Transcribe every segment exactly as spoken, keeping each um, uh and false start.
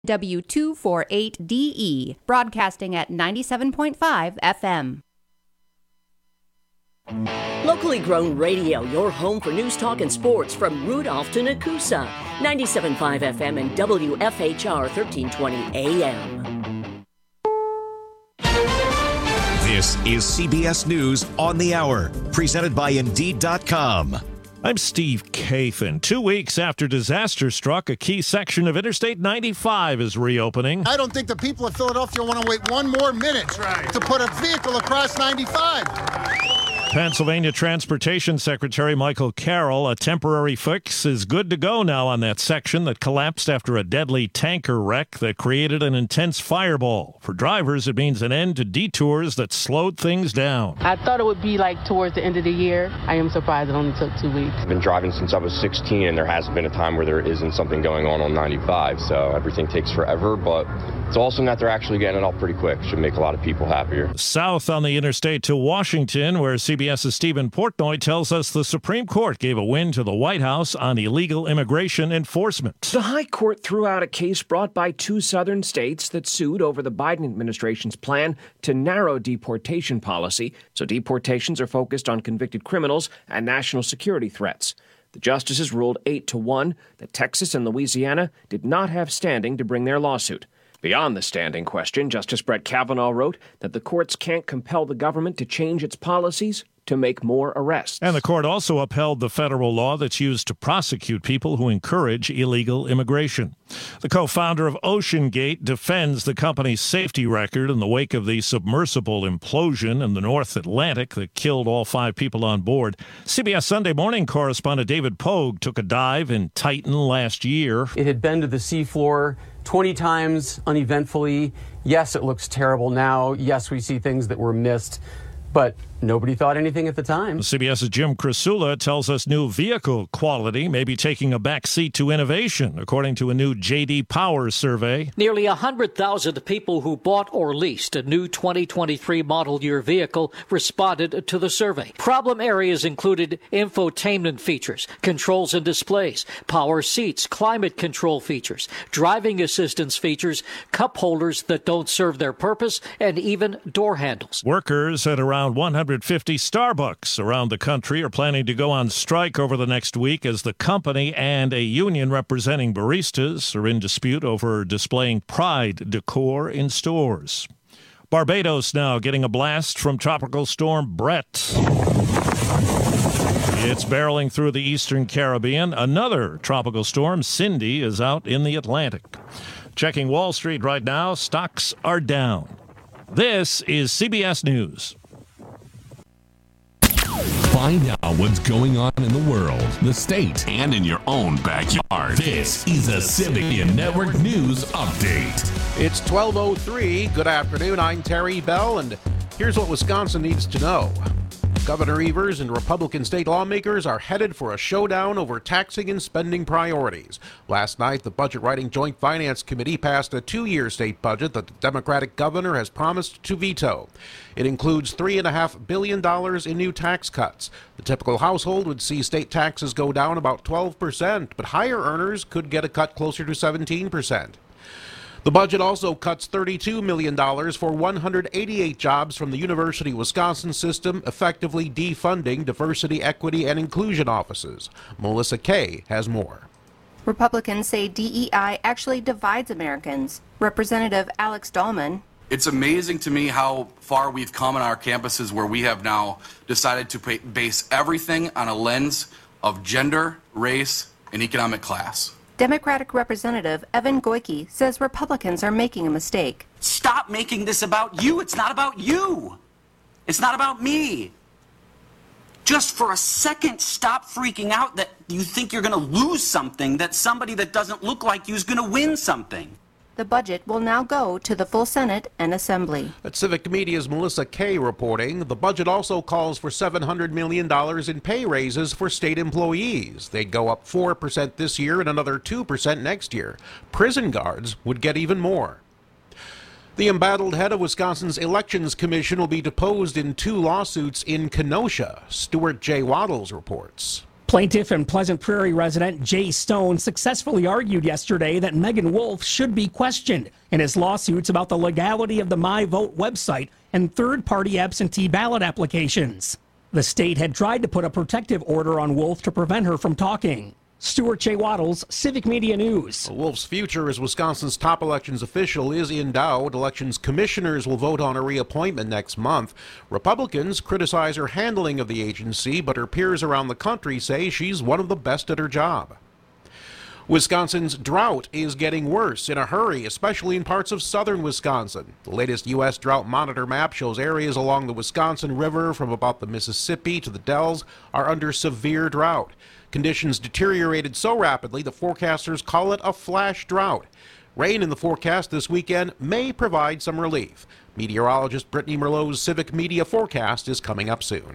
W two forty-eight D E, broadcasting at ninety-seven point five F M. Locally grown radio, your home for news, talk, and sports from Rudolph to Nakusa. ninety-seven point five F M and W F H R thirteen twenty A M. This is C B S News on the Hour, presented by Indeed dot com. I'm Steve Kathan. Two weeks after disaster struck, a key section of Interstate ninety-five is reopening. I don't think the people of Philadelphia want to wait one more minute right. to put a vehicle across ninety-five. Pennsylvania Transportation Secretary Michael Carroll, a temporary fix is good to go now on that section that collapsed after a deadly tanker wreck that created an intense fireball. For drivers, it means an end to detours that slowed things down. I thought it would be like towards the end of the year. I am surprised it only took two weeks. I've been driving since I was sixteen, and there hasn't been a time where there isn't something going on on ninety-five, so everything takes forever, but it's awesome that they're actually getting it off pretty quick. Should make a lot of people happier. South on the interstate to Washington, where CBS's Stephen Portnoy tells us the Supreme Court gave a win to the White House on illegal immigration enforcement. The High Court threw out a case brought by two southern states that sued over the Biden administration's plan to narrow deportation policy, so deportations are focused on convicted criminals and national security threats. The justices ruled eight to one that Texas and Louisiana did not have standing to bring their lawsuit. Beyond the standing question, Justice Brett Kavanaugh wrote that the courts can't compel the government to change its policies to make more arrests. And the court also upheld the federal law that's used to prosecute people who encourage illegal immigration. The co-founder of OceanGate defends the company's safety record in the wake of the submersible implosion in the North Atlantic that killed all five people on board. C B S Sunday Morning correspondent David Pogue took a dive in Titan last year. It had been to the seafloor twenty times uneventfully. Yes, it looks terrible now. Yes, we see things that were missed, but nobody thought anything at the time. CBS's Jim Krasula tells us new vehicle quality may be taking a backseat to innovation, according to a new J D Power survey. Nearly one hundred thousand people who bought or leased a new twenty twenty-three model year vehicle responded to the survey. Problem areas included infotainment features, controls and displays, power seats, climate control features, driving assistance features, cup holders that don't serve their purpose, and even door handles. Workers at around one hundred fifty Starbucks around the country are planning to go on strike over the next week as the company and a union representing baristas are in dispute over displaying Pride decor in stores. Barbados now getting a blast from Tropical Storm Brett. It's barreling through the eastern Caribbean. Another tropical storm, Cindy, is out in the Atlantic. Checking Wall Street right now, stocks are down. This is C B S News. Find out what's going on in the world, the state, and in your own backyard. This is a Civic Network News Update. It's twelve oh three. Good afternoon. I'm Terry Bell, and here's what Wisconsin needs to know. Governor Evers and Republican state lawmakers are headed for a showdown over taxing and spending priorities. Last night, the Budget Writing Joint Finance Committee passed a two-year state budget that the Democratic governor has promised to veto. It includes three point five billion dollars in new tax cuts. The typical household would see state taxes go down about twelve percent, but higher earners could get a cut closer to seventeen percent. The budget also cuts thirty-two million dollars for one hundred eighty-eight jobs from the University of Wisconsin system, effectively defunding diversity, equity, and inclusion offices. Melissa Kay has more. Republicans say D E I actually divides Americans. Representative Alex Dahlman. It's amazing to me how far we've come on our campuses where we have now decided to pay, base everything on a lens of gender, race, and economic class. Democratic Representative Evan Goyke says Republicans are making a mistake. Stop making this about you. It's not about you. It's not about me. Just for a second, stop freaking out that you think you're going to lose something, that somebody that doesn't look like you is going to win something. The budget will now go to the full Senate and Assembly. At Civic Media's Melissa Kay reporting, the budget also calls for seven hundred million dollars in pay raises for state employees. They'd go up four percent this year and another two percent next year. Prison guards would get even more. The embattled head of Wisconsin's Elections Commission will be deposed in two lawsuits in Kenosha. Stuart J. Waddles reports. Plaintiff and Pleasant Prairie resident Jay Stone successfully argued yesterday that Megan Wolf should be questioned in his lawsuits about the legality of the MyVote website and third-party absentee ballot applications. The state had tried to put a protective order on Wolf to prevent her from talking. Stuart J. Waddles, Civic Media News. Wolf's future as Wisconsin's top elections official is in doubt. Elections commissioners will vote on her reappointment next month. Republicans criticize her handling of the agency, but her peers around the country say she's one of the best at her job. Wisconsin's drought is getting worse in a hurry, especially in parts of southern Wisconsin. The latest U S Drought Monitor map shows areas along the Wisconsin River from about the Mississippi to the Dells are under severe drought. Conditions deteriorated so rapidly the forecasters call it a flash drought. Rain in the forecast this weekend may provide some relief. Meteorologist Brittany Merlot's Civic Media forecast is coming up soon.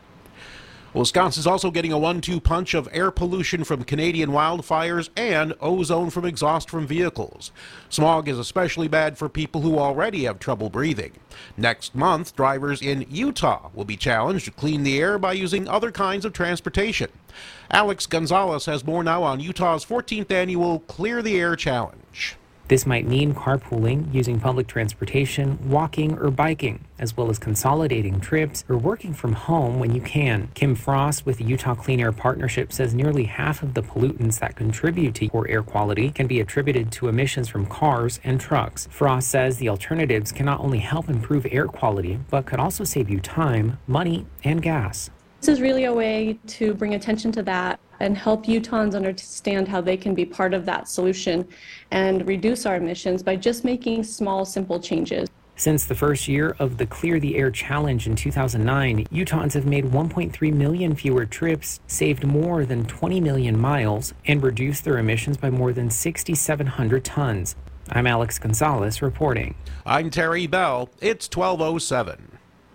Wisconsin's also getting a one two punch of air pollution from Canadian wildfires and ozone from exhaust from vehicles. Smog is especially bad for people who already have trouble breathing. Next month, drivers in Utah will be challenged to clean the air by using other kinds of transportation. Alex Gonzalez has more now on Utah's fourteenth annual Clear the Air Challenge. This might mean carpooling, using public transportation, walking, or biking, as well as consolidating trips or working from home when you can. Kim Frost with the Utah Clean Air Partnership says nearly half of the pollutants that contribute to poor air quality can be attributed to emissions from cars and trucks. Frost says the alternatives can not only help improve air quality, but could also save you time, money, and gas. This is really a way to bring attention to that and help Utahns understand how they can be part of that solution and reduce our emissions by just making small, simple changes. Since the first year of the Clear the Air Challenge in two thousand nine, Utahns have made one point three million fewer trips, saved more than twenty million miles, and reduced their emissions by more than six thousand seven hundred tons. I'm Alex Gonzalez reporting. I'm Terry Bell. It's twelve oh seven.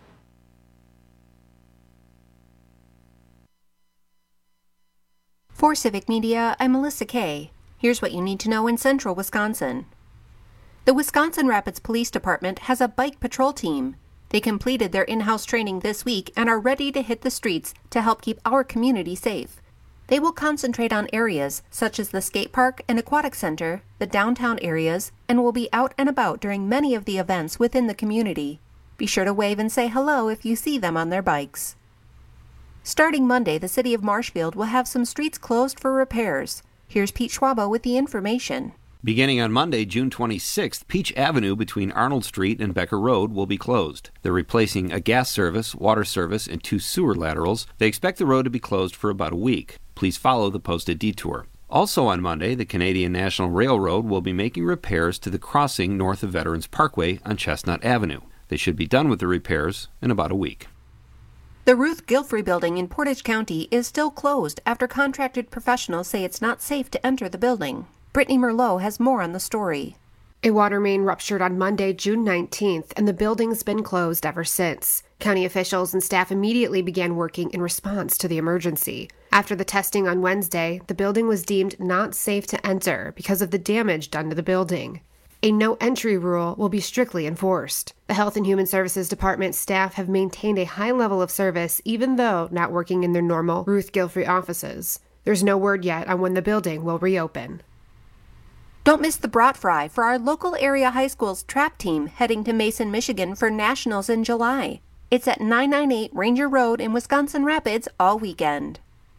For Civic Media, I'm Melissa Kay. Here's what you need to know in central Wisconsin. The Wisconsin Rapids Police Department has a bike patrol team. They completed their in-house training this week and are ready to hit the streets to help keep our community safe. They will concentrate on areas such as the skate park and aquatic center, the downtown areas, and will be out and about during many of the events within the community. Be sure to wave and say hello if you see them on their bikes. Starting Monday, the city of Marshfield will have some streets closed for repairs. Here's Pete Schwabo with the information. Beginning on Monday, June twenty-sixth, Peach Avenue between Arnold Street and Becker Road will be closed. They're replacing a gas service, water service, and two sewer laterals. They expect the road to be closed for about a week. Please follow the posted detour. Also on Monday, the Canadian National Railroad will be making repairs to the crossing north of Veterans Parkway on Chestnut Avenue. They should be done with the repairs in about a week. The Ruth Gilfrey building in Portage County is still closed after contracted professionals say it's not safe to enter the building. Brittany Merlot has more on the story. A water main ruptured on Monday, June nineteenth, and the building's been closed ever since. County officials and staff immediately began working in response to the emergency. After the testing on Wednesday, the building was deemed not safe to enter because of the damage done to the building. A no-entry rule will be strictly enforced. The Health and Human Services Department staff have maintained a high level of service even though not working in their normal Ruth Gilfrey offices. There's no word yet on when the building will reopen. Don't miss the brat fry for our local area high school's trap team heading to Mason, Michigan for nationals in July. It's at nine ninety-eight Ranger Road in Wisconsin Rapids all weekend.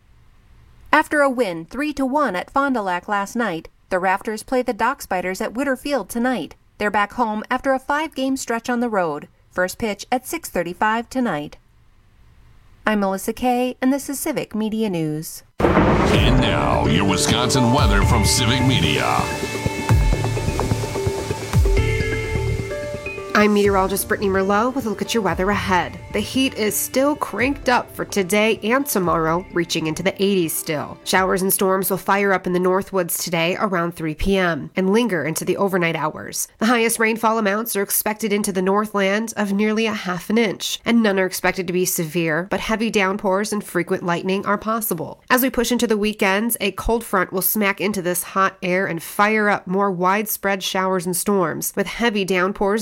After a win three to one at Fond du Lac last night, the Rafters play the Dock Spiders at Witter Field tonight. They're back home after a five-game stretch on the road. First pitch at six thirty-five tonight. I'm Melissa Kay, and this is Civic Media News. And now, your Wisconsin weather from Civic Media. I'm meteorologist Brittany Merlot with a look at your weather ahead. The heat is still cranked up for today and tomorrow, reaching into the eighties still. Showers and storms will fire up in the Northwoods today around three p.m. and linger into the overnight hours. The highest rainfall amounts are expected into the Northland of nearly a half an inch, and none are expected to be severe, but heavy downpours and frequent lightning are possible. As we push into the weekends, a cold front will smack into this hot air and fire up more widespread showers and storms, with heavy downpours that could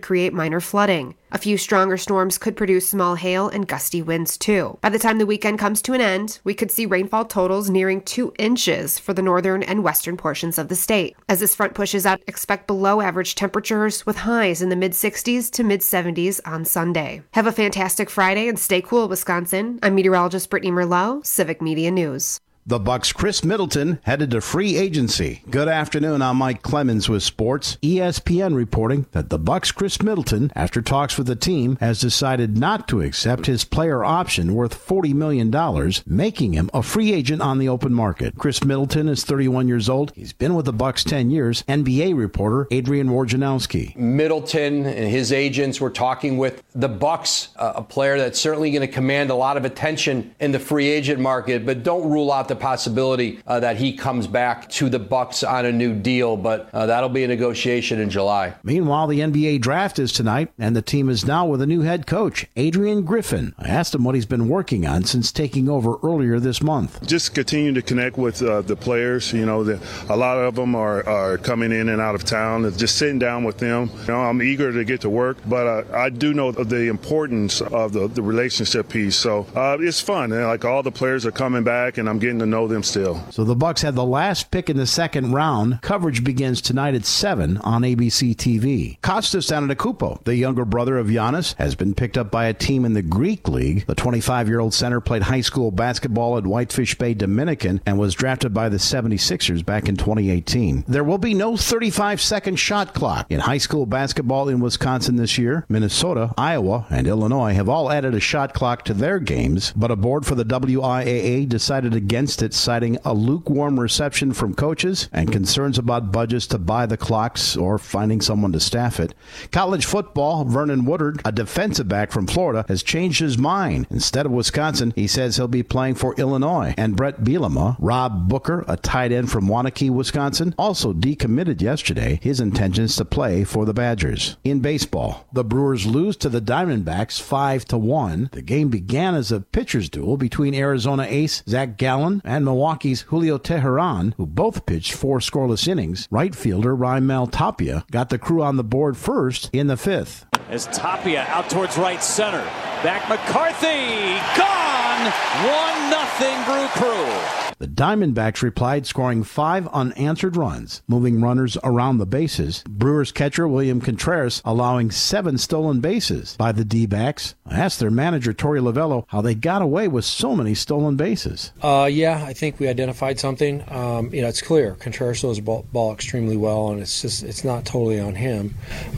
create minor flooding. A few stronger storms could produce small hail and gusty winds, too. By the time the weekend comes to an end, we could see rainfall totals nearing two inches for the northern and western portions of the state. As this front pushes out, expect below-average temperatures with highs in the mid-sixties to mid-seventies on Sunday. Have a fantastic Friday and stay cool, Wisconsin. I'm meteorologist Brittany Merlot, Civic Media News. The Bucks' Chris Middleton headed to free agency. Good afternoon, I'm Mike Clemens with sports. E S P N reporting that the Bucks' Chris Middleton, after talks with the team, has decided not to accept his player option worth forty million dollars, making him a free agent on the open market. Chris Middleton is thirty-one years old. He's been with the Bucks ten years. N B A reporter Adrian Wojnarowski. Middleton and his agents were talking with the Bucks, uh, a player that's certainly going to command a lot of attention in the free agent market, but don't rule out the possibility uh, that he comes back to the Bucks on a new deal, but uh, that'll be a negotiation in July. Meanwhile, the N B A draft is tonight, and the team is now with a new head coach, Adrian Griffin. I asked him what he's been working on since taking over earlier this month. Just continue to connect with uh, the players. You know, the, a lot of them are, are coming in and out of town. Just sitting down with them. You know, I'm eager to get to work, but uh, I do know the importance of the, the relationship piece. So uh, it's fun. And, like, all the players are coming back, and I'm getting to know them still. So the Bucks had the last pick in the second round. Coverage begins tonight at seven on A B C T V. Kostas Antetokounmpo, the younger brother of Giannis, has been picked up by a team in the Greek League. The twenty-five-year-old center played high school basketball at Whitefish Bay, Dominican, and was drafted by the seventy-sixers back in twenty eighteen. There will be no thirty-five second shot clock in high school basketball in Wisconsin this year. Minnesota, Iowa, and Illinois have all added a shot clock to their games, but a board for the W I A A decided against it, citing a lukewarm reception from coaches and concerns about budgets to buy the clocks or finding someone to staff it. College football, Vernon Woodard, a defensive back from Florida, has changed his mind. Instead of Wisconsin, he says he'll be playing for Illinois. And Brett Bielema, Rob Booker, a tight end from Waunakee, Wisconsin, also decommitted yesterday his intentions to play for the Badgers. In baseball, the Brewers lose to the Diamondbacks five to one. The game began as a pitcher's duel between Arizona ace Zach Gallen and Milwaukee's Julio Teheran, who both pitched four scoreless innings. Right fielder Raimel Tapia got the crew on the board first in the fifth. As Tapia out towards right center. Back McCarthy. Gone! one nothing Brew Crew. The Diamondbacks replied, scoring five unanswered runs, moving runners around the bases. Brewers catcher William Contreras allowing seven stolen bases by the D-backs. I asked their manager, Torey Lovello, how they got away with so many stolen bases. Uh, yeah, I think we identified something. Um, you know, it's clear. Contreras throws the ball, ball extremely well, and it's just it's not totally on him.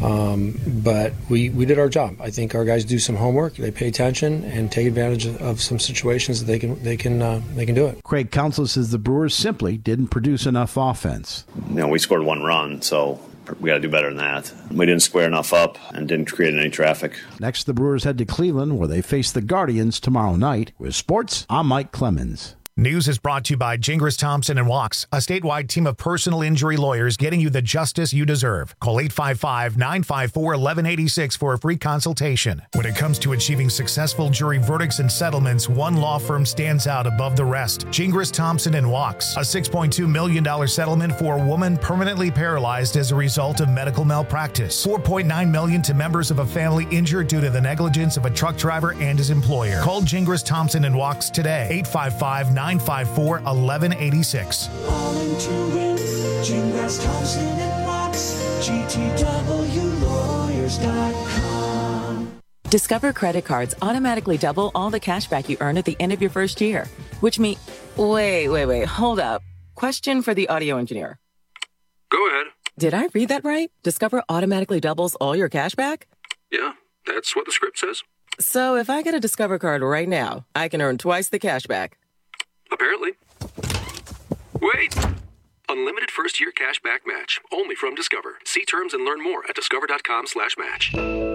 Um, but we, we did our job. I think our guys do some homework. They pay attention and take advantage of some situations that they can they can uh, they can do it. Craig Counsell says the Brewers simply didn't produce enough offense. You know, we scored one run, so we got to do better than that. We didn't square enough up and didn't create any traffic. Next, the Brewers head to Cleveland, where they face the Guardians tomorrow night. With sports, I'm Mike Clemens. News is brought to you by Gingras Thompson and Wachs, a statewide team of personal injury lawyers getting you the justice you deserve. Call eight five five, nine five four, one one eight six for a free consultation. When it comes to achieving successful jury verdicts and settlements, one law firm stands out above the rest. Gingras Thompson and Wachs, a six point two million dollars settlement for a woman permanently paralyzed as a result of medical malpractice. four point nine million dollars to members of a family injured due to the negligence of a truck driver and his employer. Call Gingras Thompson and Wachs today. eight five five, nine five four, one one eight six. All into it, Gingras Thompson and Wachs, G T W lawyers dot com. Discover credit cards automatically double all the cash back you earn at the end of your first year, which means... Wait, wait, wait, hold up. Question for the audio engineer. Go ahead. Did I read that right? Discover automatically doubles all your cash back? Yeah, that's what the script says. So if I get a Discover card right now, I can earn twice the cash back. Apparently. Wait! Unlimited first-year cash back match. Only from Discover. See terms and learn more at discover.com slash match.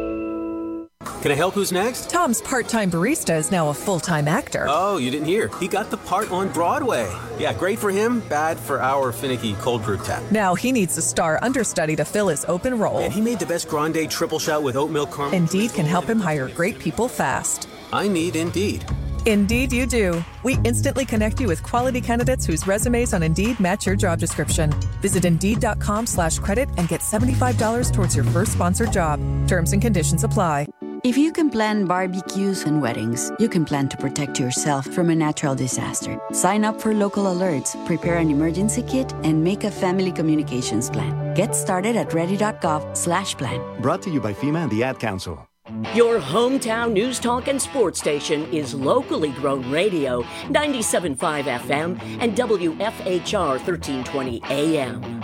Can I help? Who's next? Tom's part-time barista is now a full-time actor. Oh, you didn't hear. He got the part on Broadway. Yeah, great for him, bad for our finicky cold brew tap. Now he needs a star understudy to fill his open role. And he made the best grande triple shot with oat milk caramel. Indeed can help him hire great people fast. I need Indeed. Indeed, you do. We instantly connect you with quality candidates whose resumes on Indeed match your job description. Visit Indeed.com slash credit and get seventy-five dollars towards your first sponsored job. Terms and conditions apply. If you can plan barbecues and weddings, you can plan to protect yourself from a natural disaster. Sign up for local alerts, prepare an emergency kit, and make a family communications plan. Get started at ready.gov slash plan. Brought to you by FEMA and the Ad Council. Your hometown news talk and sports station is locally grown radio, ninety-seven point five F M and W F H R thirteen twenty A M.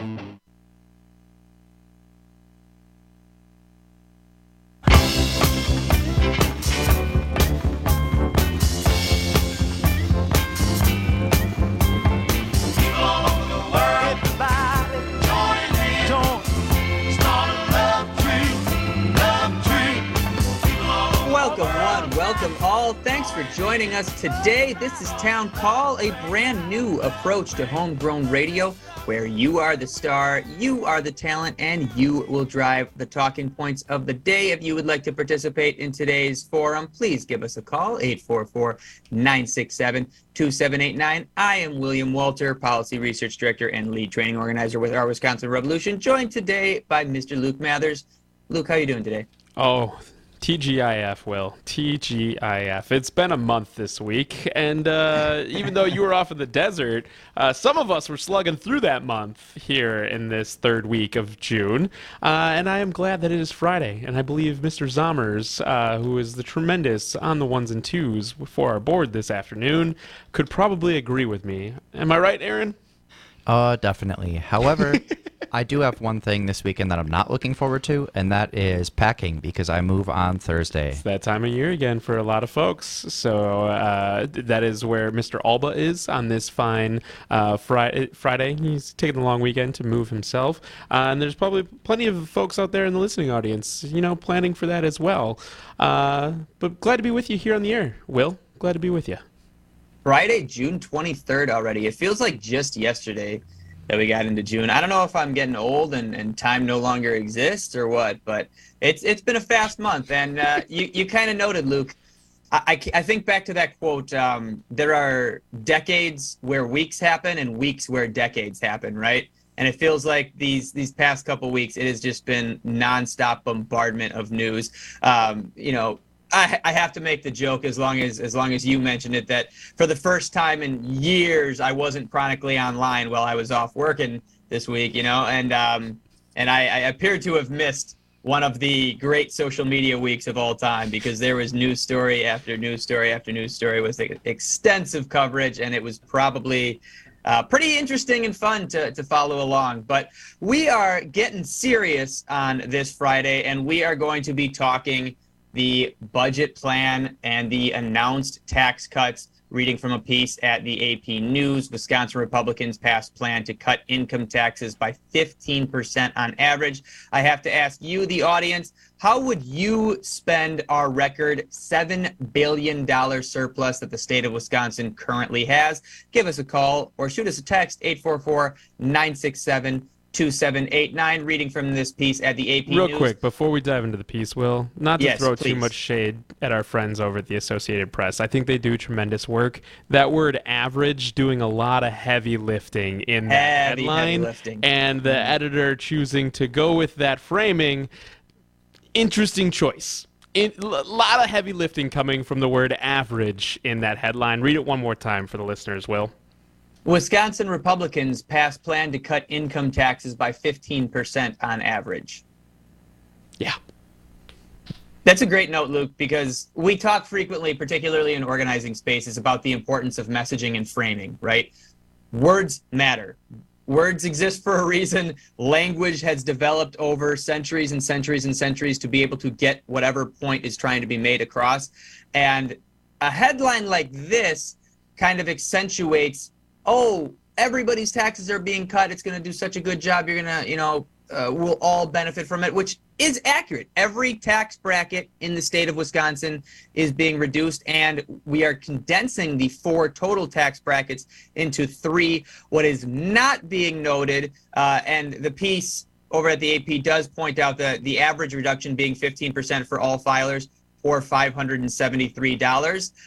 Welcome all. Thanks for joining us today. This is Town Call, a brand new approach to homegrown radio where you are the star, you are the talent, and you will drive the talking points of the day. If you would like to participate in today's forum, please give us a call, eight four four, nine six seven, two seven eight nine. I am William Walter, Policy Research Director and Lead Training Organizer with Our Wisconsin Revolution, joined today by Mister Luke Mathers. Luke, how are you doing today? Oh, T G I F, Will. T G I F. It's been a month this week, and uh, even though you were off in the desert, uh, some of us were slugging through that month here in this third week of June, uh, and I am glad that it is Friday, and I believe Mister Zommers, uh, who is the tremendous on the ones and twos for our board this afternoon, could probably agree with me. Am I right, Aaron? Uh, definitely. However, I do have one thing this weekend that I'm not looking forward to, and that is packing, because I move on Thursday. It's that time of year again for a lot of folks. So uh, that is where Mister Alba is on this fine uh, fri- Friday. He's taking a long weekend to move himself. Uh, and there's probably plenty of folks out there in the listening audience, you know, planning for that as well. Uh, but glad to be with you here on the air, Will. Glad to be with you. Friday, June twenty-third already. It feels like just yesterday that we got into June. I don't know if I'm getting old and, and time no longer exists or what, but it's it's been a fast month. And uh, you, you kind of noted, Luke, I, I, I think back to that quote, um, there are decades where weeks happen and weeks where decades happen, right? And it feels like these these past couple weeks, it has just been nonstop bombardment of news. Um, you know, I, I have to make the joke, as long as as long as you mentioned it, that for the first time in years, I wasn't chronically online while I was off working this week, you know, and um, and I, I appeared to have missed one of the great social media weeks of all time, because there was news story after news story after news story with extensive coverage, and it was probably uh, pretty interesting and fun to, to follow along. But we are getting serious on this Friday, and we are going to be talking the budget plan and the announced tax cuts. Reading from a piece at the A P News, Wisconsin Republicans passed plan to cut income taxes by fifteen percent on average. I have to ask you, the audience, how would you spend our record seven billion dollars surplus that the state of Wisconsin currently has? Give us a call or shoot us a text, eight four four, nine six seven, two seven eight nine. Reading from this piece at the A P Real News. quick, before we dive into the piece, Will, not to Yes, throw please. too much shade at our friends over at the Associated Press. I think they do tremendous work. That word average doing a lot of heavy lifting in that Heavy, headline. heavy lifting. And the editor choosing to go with that framing, interesting choice. A lot of heavy lifting coming from the word average in that headline. Read it one more time for the listeners, Will. Wisconsin Republicans passed plan to cut income taxes by fifteen percent on average. Yeah. That's a great note, Luke, because we talk frequently, particularly in organizing spaces, about the importance of messaging and framing, right? Words matter. Words exist for a reason. Language has developed over centuries and centuries and centuries to be able to get whatever point is trying to be made across. And a headline like this kind of accentuates, oh, everybody's taxes are being cut. It's going to do such a good job. You're going to, you know, uh, we'll all benefit from it, which is accurate. Every tax bracket in the state of Wisconsin is being reduced, and we are condensing the four total tax brackets into three. What is not being noted, uh, and the piece over at the A P does point out that the average reduction being fifteen percent for all filers, or five hundred seventy-three dollars.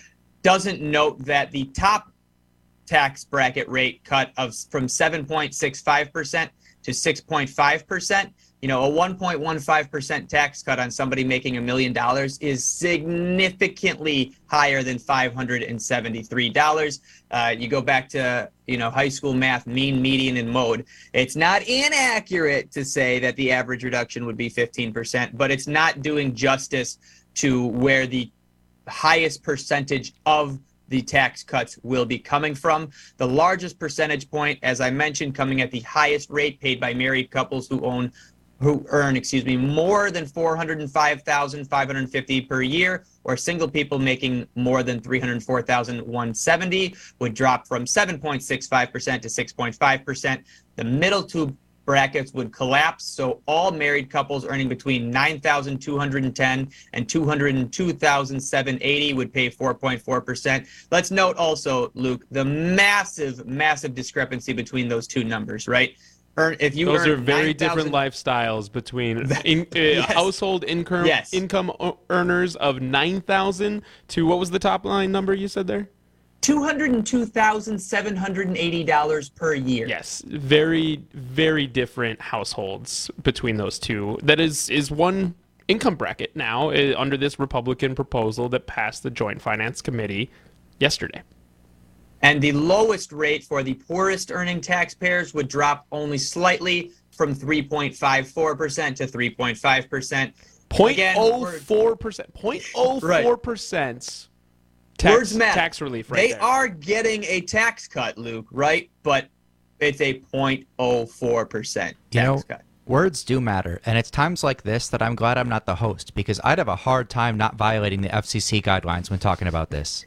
doesn't note that the top tax bracket rate cut of from seven point six five percent to six point five percent. You know, a one point one five percent tax cut on somebody making a million dollars is significantly higher than five hundred seventy-three dollars. Uh, you go back to, you know, high school math, mean, median, and mode. It's not inaccurate to say that the average reduction would be fifteen percent, but it's not doing justice to where the highest percentage of the tax cuts will be coming from. The largest percentage point, as I mentioned, coming at the highest rate paid by married couples who own who earn, excuse me, more than four hundred five thousand five hundred fifty dollars per year, or single people making more than three hundred four thousand one hundred seventy dollars would drop from seven point six five percent to six point five percent. The middle two brackets would collapse, so all married couples earning between nine thousand two hundred ten dollars and two hundred two thousand seven hundred eighty dollars would pay four point four percent. Let's note also, Luke, the massive, massive discrepancy between those two numbers, right? Earn, if you Those earn are very nine thousand different lifestyles between in, uh, Yes. household income Yes. income o- earners of nine thousand to what was the top line number you said there? two hundred two thousand seven hundred eighty dollars per year. Yes, very very different households between those two. That is is one income bracket now uh, under this Republican proposal that passed the Joint Finance Committee yesterday. And the lowest rate for the poorest earning taxpayers would drop only slightly from three point five four percent to three point five percent. zero point zero four percent. zero point zero four percent tax, Words matter. tax relief right They there. are getting a tax cut, Luke, right? But it's a zero point zero four percent tax You know, cut. words do matter, and it's times like this that I'm glad I'm not the host, because I'd have a hard time not violating the F C C guidelines when talking about this.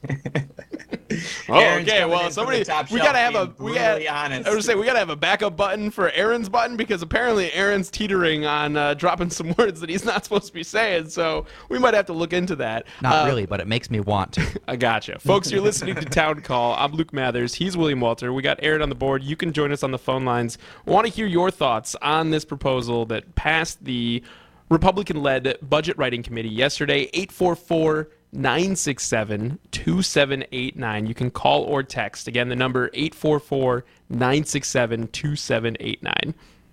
Oh, Aaron's okay. coming Well, in from somebody, the top we shelf gotta have a, being we gotta, brutally honest. I was say we gotta have a backup button for Aaron's button, because apparently Aaron's teetering on uh, dropping some words that he's not supposed to be saying. So we might have to look into that. Not Uh, really, but it makes me want to. I gotcha. Folks, you're listening to Town Call. I'm Luke Mathers. He's William Walter. We got Aaron on the board. You can join us on the phone lines. We want to hear your thoughts on this proposal that passed the Republican-led Budget Writing Committee yesterday. eight four four, nine six seven, two seven eight nine. You can call or text. Again, the number eight four four, nine six seven, two seven eight nine.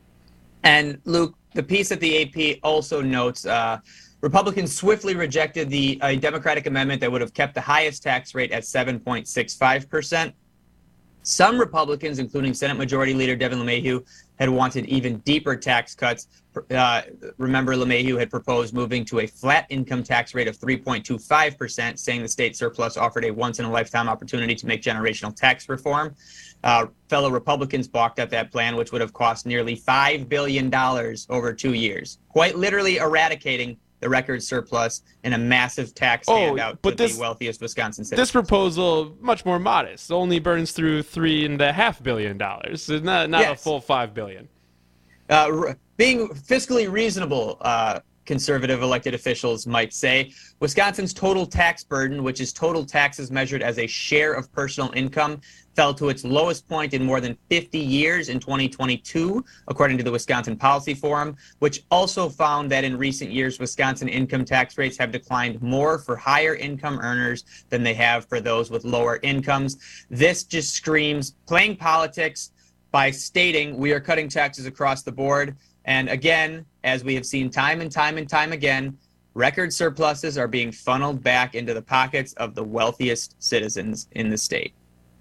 And Luke, the piece at the A P also notes uh, Republicans swiftly rejected the uh, Democratic amendment that would have kept the highest tax rate at seven point six five percent. Some Republicans, including Senate Majority Leader Devin LeMahieu, had wanted even deeper tax cuts. Uh, remember, LeMahieu had proposed moving to a flat income tax rate of three point two five percent, saying the state surplus offered a once-in-a-lifetime opportunity to make generational tax reform. Uh, fellow Republicans balked at that plan, which would have cost nearly five billion dollars over two years, quite literally eradicating the record surplus in a massive tax Oh, handout but to this- the wealthiest Wisconsin citizens. This proposal, much more modest, only burns through three and a half billion dollars. It's not not a Yes. full five billion. Uh, r- being fiscally reasonable, uh, conservative elected officials might say, Wisconsin's total tax burden, which is total taxes measured as a share of personal income, fell to its lowest point in more than fifty years in twenty twenty-two, according to the Wisconsin Policy Forum, which also found that in recent years, Wisconsin income tax rates have declined more for higher income earners than they have for those with lower incomes. This just screams playing politics by stating we are cutting taxes across the board. And again, as we have seen time and time and time again, record surpluses are being funneled back into the pockets of the wealthiest citizens in the state.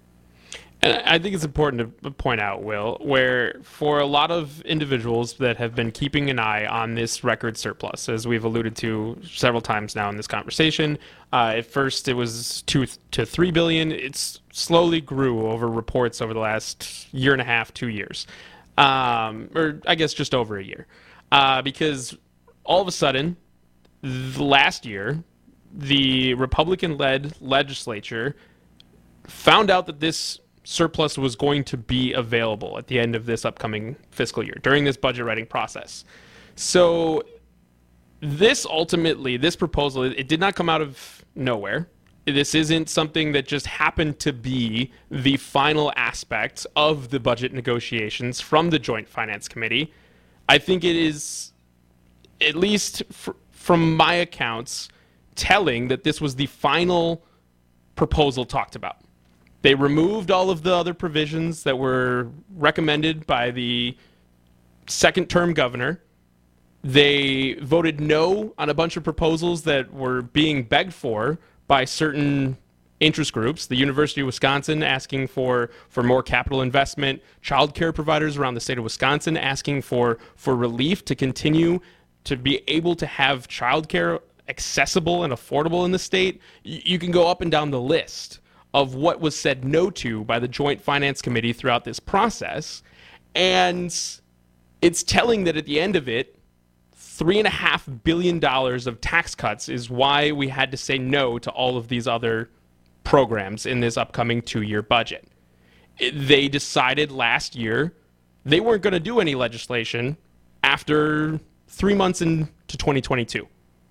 And I think it's important to point out, Will, where for a lot of individuals that have been keeping an eye on this record surplus, as we've alluded to several times now in this conversation, uh, at first it was two to three billion. It's slowly grew over reports over the last year and a half, two years, um, or I guess just over a year, uh, because all of a sudden, the last year, the Republican-led legislature found out that this surplus was going to be available at the end of this upcoming fiscal year during this budget writing process. So this ultimately, this proposal, it did not come out of nowhere. This isn't something that just happened to be the final aspect of the budget negotiations from the Joint Finance Committee. I think it is, at least fr- from my accounts, telling that this was the final proposal talked about. They removed all of the other provisions that were recommended by the second-term governor. They voted no on a bunch of proposals that were being begged for by certain interest groups. The University of Wisconsin asking for, for more capital investment, child care providers around the state of Wisconsin asking for, for relief to continue to be able to have child care accessible and affordable in the state. You can go up and down the list of what was said no to by the Joint Finance Committee throughout this process. And it's telling that at the end of it, three and a half billion dollars of tax cuts is why we had to say no to all of these other programs in this upcoming two-year budget. They decided last year they weren't going to do any legislation after three months into twenty twenty-two.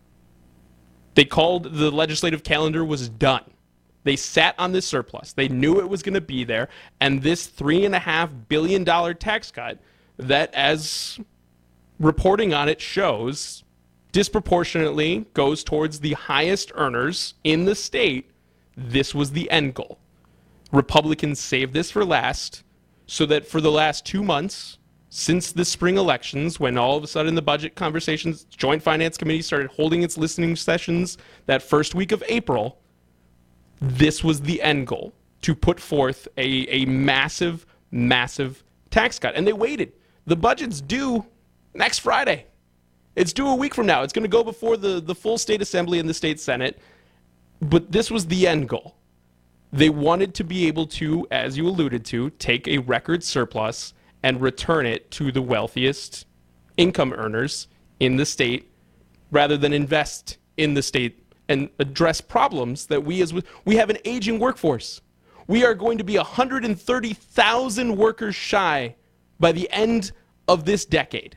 They called the legislative calendar was done. They sat on this surplus. They knew it was going to be there. And this three and a half billion dollar tax cut that, as reporting on it shows, disproportionately goes towards the highest earners in the state. This was the end goal. Republicans saved this for last so that for the last two months, since the spring elections, when all of a sudden the budget conversations, Joint Finance Committee started holding its listening sessions that first week of April, this was the end goal, to put forth a, a massive, massive tax cut. And they waited. The budget's due next Friday. It's due a week from now. It's going to go before the, the full state assembly and the state senate. But this was the end goal. They wanted to be able to, as you alluded to, take a record surplus and return it to the wealthiest income earners in the state rather than invest in the state and address problems that we as we have an aging workforce. We are going to be one hundred thirty thousand workers shy by the end of this decade.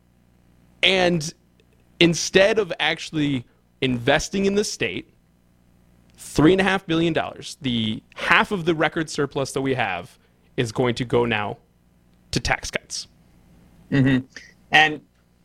And instead of actually investing in the state, three and a half billion dollars, the half of the record surplus that we have, is going to go now to tax cuts. Mm-hmm. And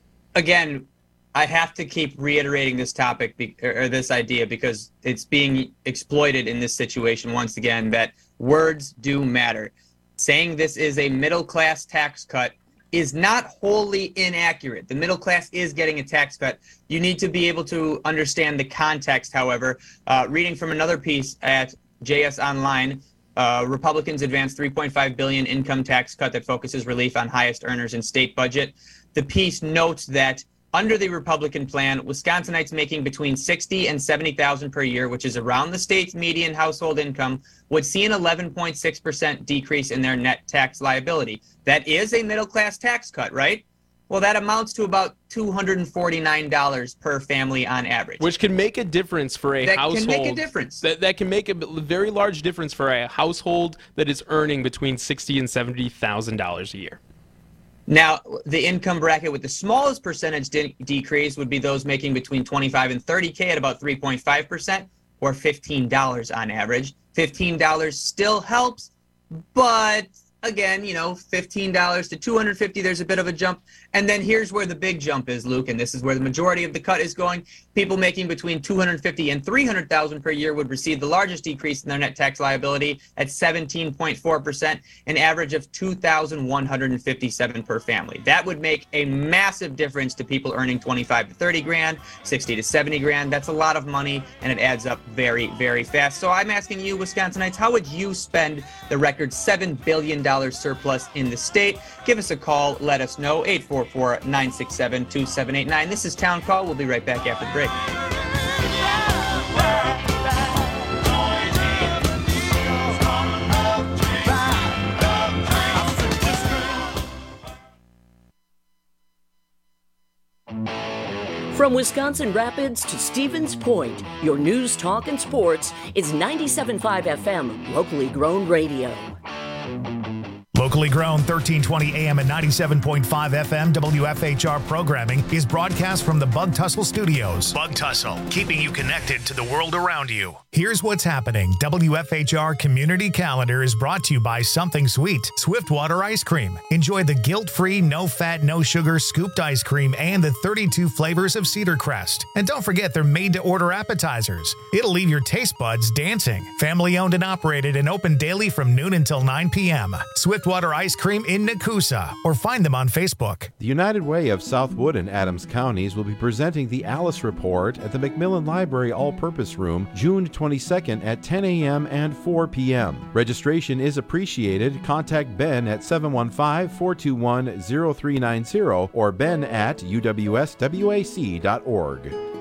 again, I have to keep reiterating this topic be, or this idea because it's being exploited in this situation once again, that words do matter. Saying this is a middle-class tax cut is not wholly inaccurate. The middle class is getting a tax cut. You need to be able to understand the context, however. Uh, reading from another piece at J S Online, uh, Republicans advanced three point five billion dollars income tax cut that focuses relief on highest earners in state budget. The piece notes that under the Republican plan, Wisconsinites making between sixty thousand and seventy thousand dollars per year, which is around the state's median household income, would see an eleven point six percent decrease in their net tax liability. That is a middle-class tax cut, right? Well, that amounts to about two hundred forty-nine dollars per family on average. Which can make a difference for a that household. That can make a difference. That, that can make a very large difference for a household that is earning between sixty thousand and seventy thousand dollars a year. Now, the income bracket with the smallest percentage de- decrease would be those making between twenty-five and thirty K at about three point five percent, or fifteen dollars on average. fifteen dollars still helps, but again, you know, fifteen dollars to two hundred fifty dollars, there's a bit of a jump. And then here's where the big jump is, Luke, and this is where the majority of the cut is going. People making between two hundred fifty thousand and three hundred thousand per year would receive the largest decrease in their net tax liability at seventeen point four percent, an average of two thousand one hundred fifty-seven per family. That would make a massive difference to people earning twenty-five to thirty grand, sixty to seventy grand. That's a lot of money, and it adds up very, very fast. So I'm asking you, Wisconsinites, how would you spend the record seven billion dollars surplus in the state? Give us a call. Let us know. eight four four, nine six seven, two seven eight nine. This is Town Call. We'll be right back after the break. From Wisconsin Rapids to Stevens Point, your news, talk, and sports is ninety-seven point five F M, locally grown radio. Locally grown thirteen twenty A M and ninety-seven point five F M W F H R programming is broadcast from the Bug Tussle Studios. Bug Tussle, keeping you connected to the world around you. Here's what's happening. W F H R Community Calendar is brought to you by Something Sweet, Swiftwater Ice Cream. Enjoy the guilt-free, no-fat, no-sugar scooped ice cream and the thirty-two flavors of Cedar Crest. And don't forget they're made-to-order appetizers. It'll leave your taste buds dancing. Family-owned and operated and open daily from noon until nine p.m. Swiftwater Ice Cream in Nakusa, or find them on Facebook. The United Way of Southwood and Adams Counties will be presenting the Alice Report at the McMillan Library All-Purpose Room June twenty-second at ten a.m. and four p.m. Registration is appreciated. Contact Ben at seven one five, four two one, zero three nine zero or ben at u w s w a c dot org.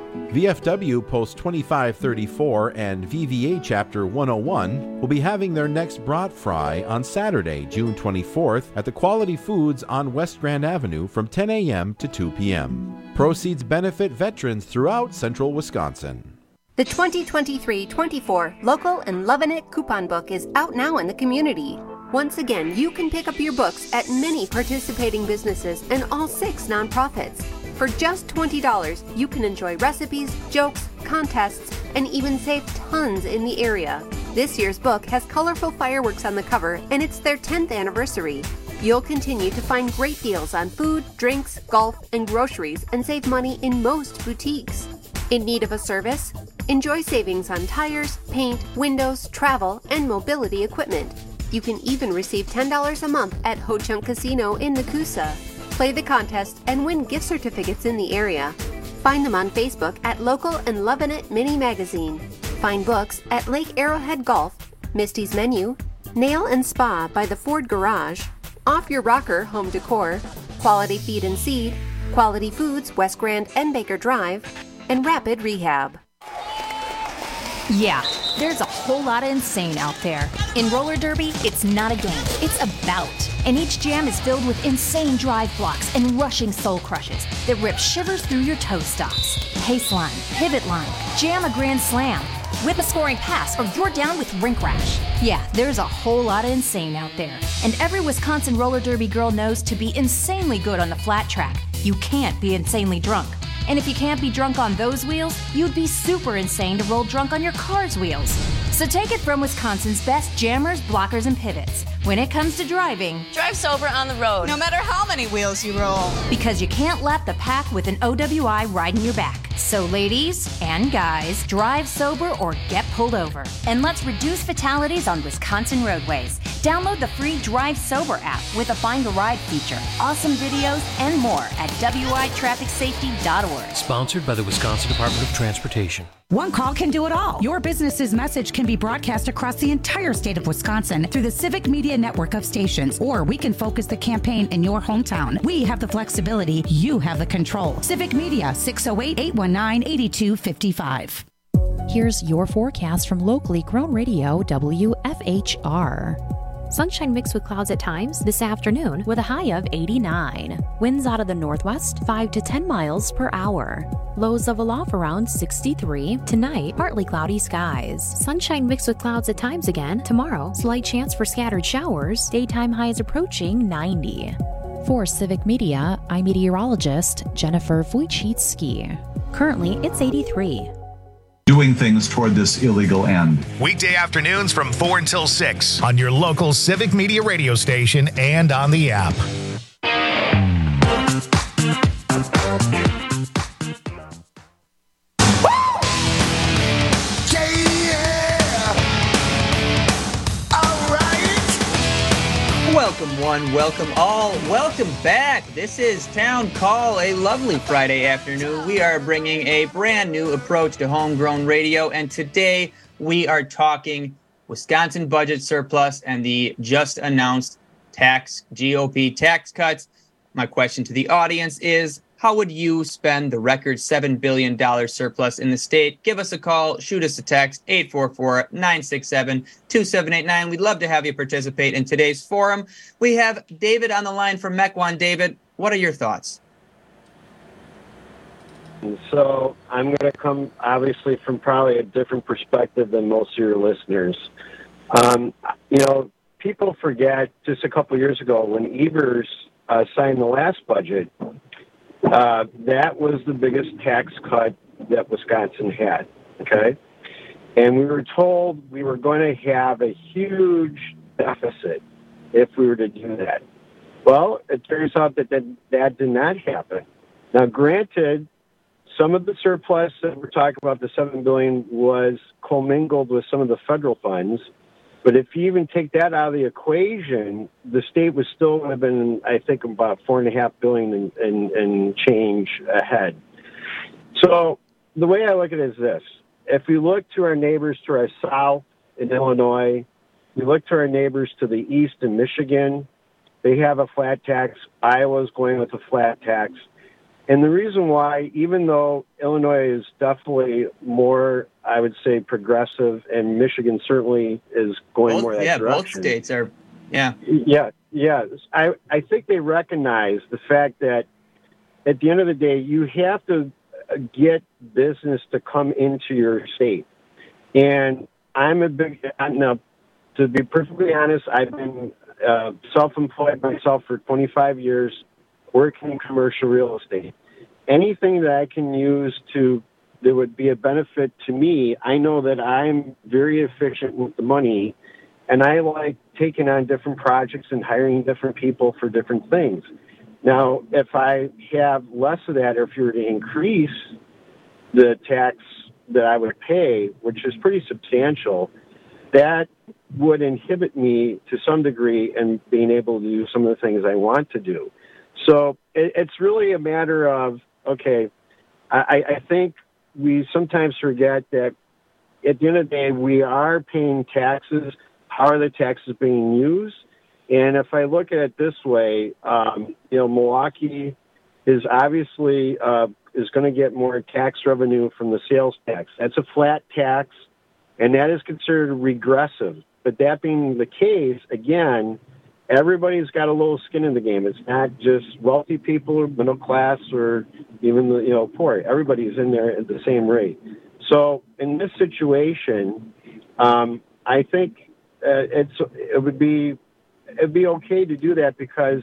V F W Post twenty-five thirty-four and V V A Chapter one oh one will be having their next brat fry on Saturday, June twenty-fourth at the Quality Foods on West Grand Avenue from ten a.m. to two p.m. Proceeds benefit veterans throughout central Wisconsin. The twenty twenty-three twenty-four Local and Lovin' It coupon book is out now in the community. Once again, you can pick up your books at many participating businesses and all six nonprofits. For just twenty dollars, you can enjoy recipes, jokes, contests, and even save tons in the area. This year's book has colorful fireworks on the cover, and it's their tenth anniversary. You'll continue to find great deals on food, drinks, golf, and groceries, and save money in most boutiques. In need of a service? Enjoy savings on tires, paint, windows, travel, and mobility equipment. You can even receive ten dollars a month at Ho Chunk Casino in Nakusa. Play the contest and win gift certificates in the area. Find them on Facebook at Local and Lovin' It Mini Magazine. Find books at Lake Arrowhead Golf, Misty's Menu, Nail and Spa by the Ford Garage, Off Your Rocker Home Decor, Quality Feed and Seed, Quality Foods West Grand and Baker Drive, and Rapid Rehab. Yeah, there's a whole lot of insane out there. In roller derby, it's not a game, it's a bout. And each jam is filled with insane drive blocks and rushing soul crushes that rip shivers through your toe stops. Pace line, pivot line, jam a grand slam, whip a scoring pass, or you're down with rink rash. Yeah, there's a whole lot of insane out there. And every Wisconsin roller derby girl knows to be insanely good on the flat track, you can't be insanely drunk. And if you can't be drunk on those wheels, you'd be super insane to roll drunk on your car's wheels. So take it from Wisconsin's best jammers, blockers, and pivots. When it comes to driving, drive sober on the road, no matter how many wheels you roll. Because you can't lap the pack with an O W I riding your back. So ladies and guys, drive sober or get pulled over. And let's reduce fatalities on Wisconsin roadways. Download the free Drive Sober app with a Find a Ride feature, awesome videos, and more at w i traffic safety dot org. Sponsored by the Wisconsin Department of Transportation. One call can do it all. Your business's message can be broadcast across the entire state of Wisconsin through the Civic Media network of stations, or we can focus the campaign in your hometown. We have the flexibility. You have the control. Civic Media, six oh eight, eight one nine, eight two five five. Here's your forecast from locally grown radio W F H R. Sunshine mixed with clouds at times this afternoon with a high of eighty-nine. Winds out of the northwest five to ten miles per hour. Lows level off around sixty-three. Tonight, partly cloudy skies. Sunshine mixed with clouds at times again. Tomorrow, slight chance for scattered showers. Daytime highs approaching ninety. For Civic Media, I'm meteorologist Jennifer Wojcicki. Currently, it's eighty-three. Doing things toward this illegal end. Weekday afternoons from four until six on your local Civic Media radio station and on the app. Welcome one, welcome all, welcome back. This is Town Call, a lovely Friday afternoon. We are bringing a brand new approach to homegrown radio, and today we are talking Wisconsin budget surplus and the just announced tax G O P tax cuts. My question to the audience is, how would you spend the record seven billion dollars surplus in the state? Give us a call, shoot us a text, eight four four, nine six seven, two seven eight nine. We'd love to have you participate in today's forum. We have David on the line from Mequon. David, what are your thoughts? So I'm going to come, obviously, from probably a different perspective than most of your listeners. Um, you know, people forget, just a couple of years ago, when Evers uh, signed the last budget, uh, that was the biggest tax cut that Wisconsin had, okay? And we were told we were going to have a huge deficit if we were to do that. Well, it turns out that that, that did not happen. Now, granted, some of the surplus that we're talking about, the seven billion dollars, was commingled with some of the federal funds. But if you even take that out of the equation, the state was still going to have been, I think, about four and a half billion and, and, and change ahead. So the way I look at it is this: if we look to our neighbors to our south in Illinois, we look to our neighbors to the east in Michigan, they have a flat tax. Iowa's going with a flat tax. And the reason why, even though Illinois is definitely more, I would say, progressive, and Michigan certainly is going both, more that yeah, direction. both states are, yeah. Yeah, yeah. I, I think they recognize the fact that at the end of the day, you have to get business to come into your state. And I'm a big, now, to be perfectly honest, I've been uh, self-employed myself for twenty-five years, working in commercial real estate. Anything that I can use to that would be a benefit to me, I know that I'm very efficient with the money, and I like taking on different projects and hiring different people for different things. Now, if I have less of that, or if you were to increase the tax that I would pay, which is pretty substantial, that would inhibit me to some degree in being able to do some of the things I want to do. So it, it's really a matter of, okay, I, I think we sometimes forget that at the end of the day, we are paying taxes. How are the taxes being used? And if I look at it this way, um, you know, Milwaukee is obviously uh, is going to get more tax revenue from the sales tax. That's a flat tax, and that is considered regressive. But that being the case, again, everybody's got a little skin in the game. It's not just wealthy people or middle class or even the, you know, poor. Everybody's in there at the same rate. So in this situation, um, I think uh, it's it would be it'd be okay to do that because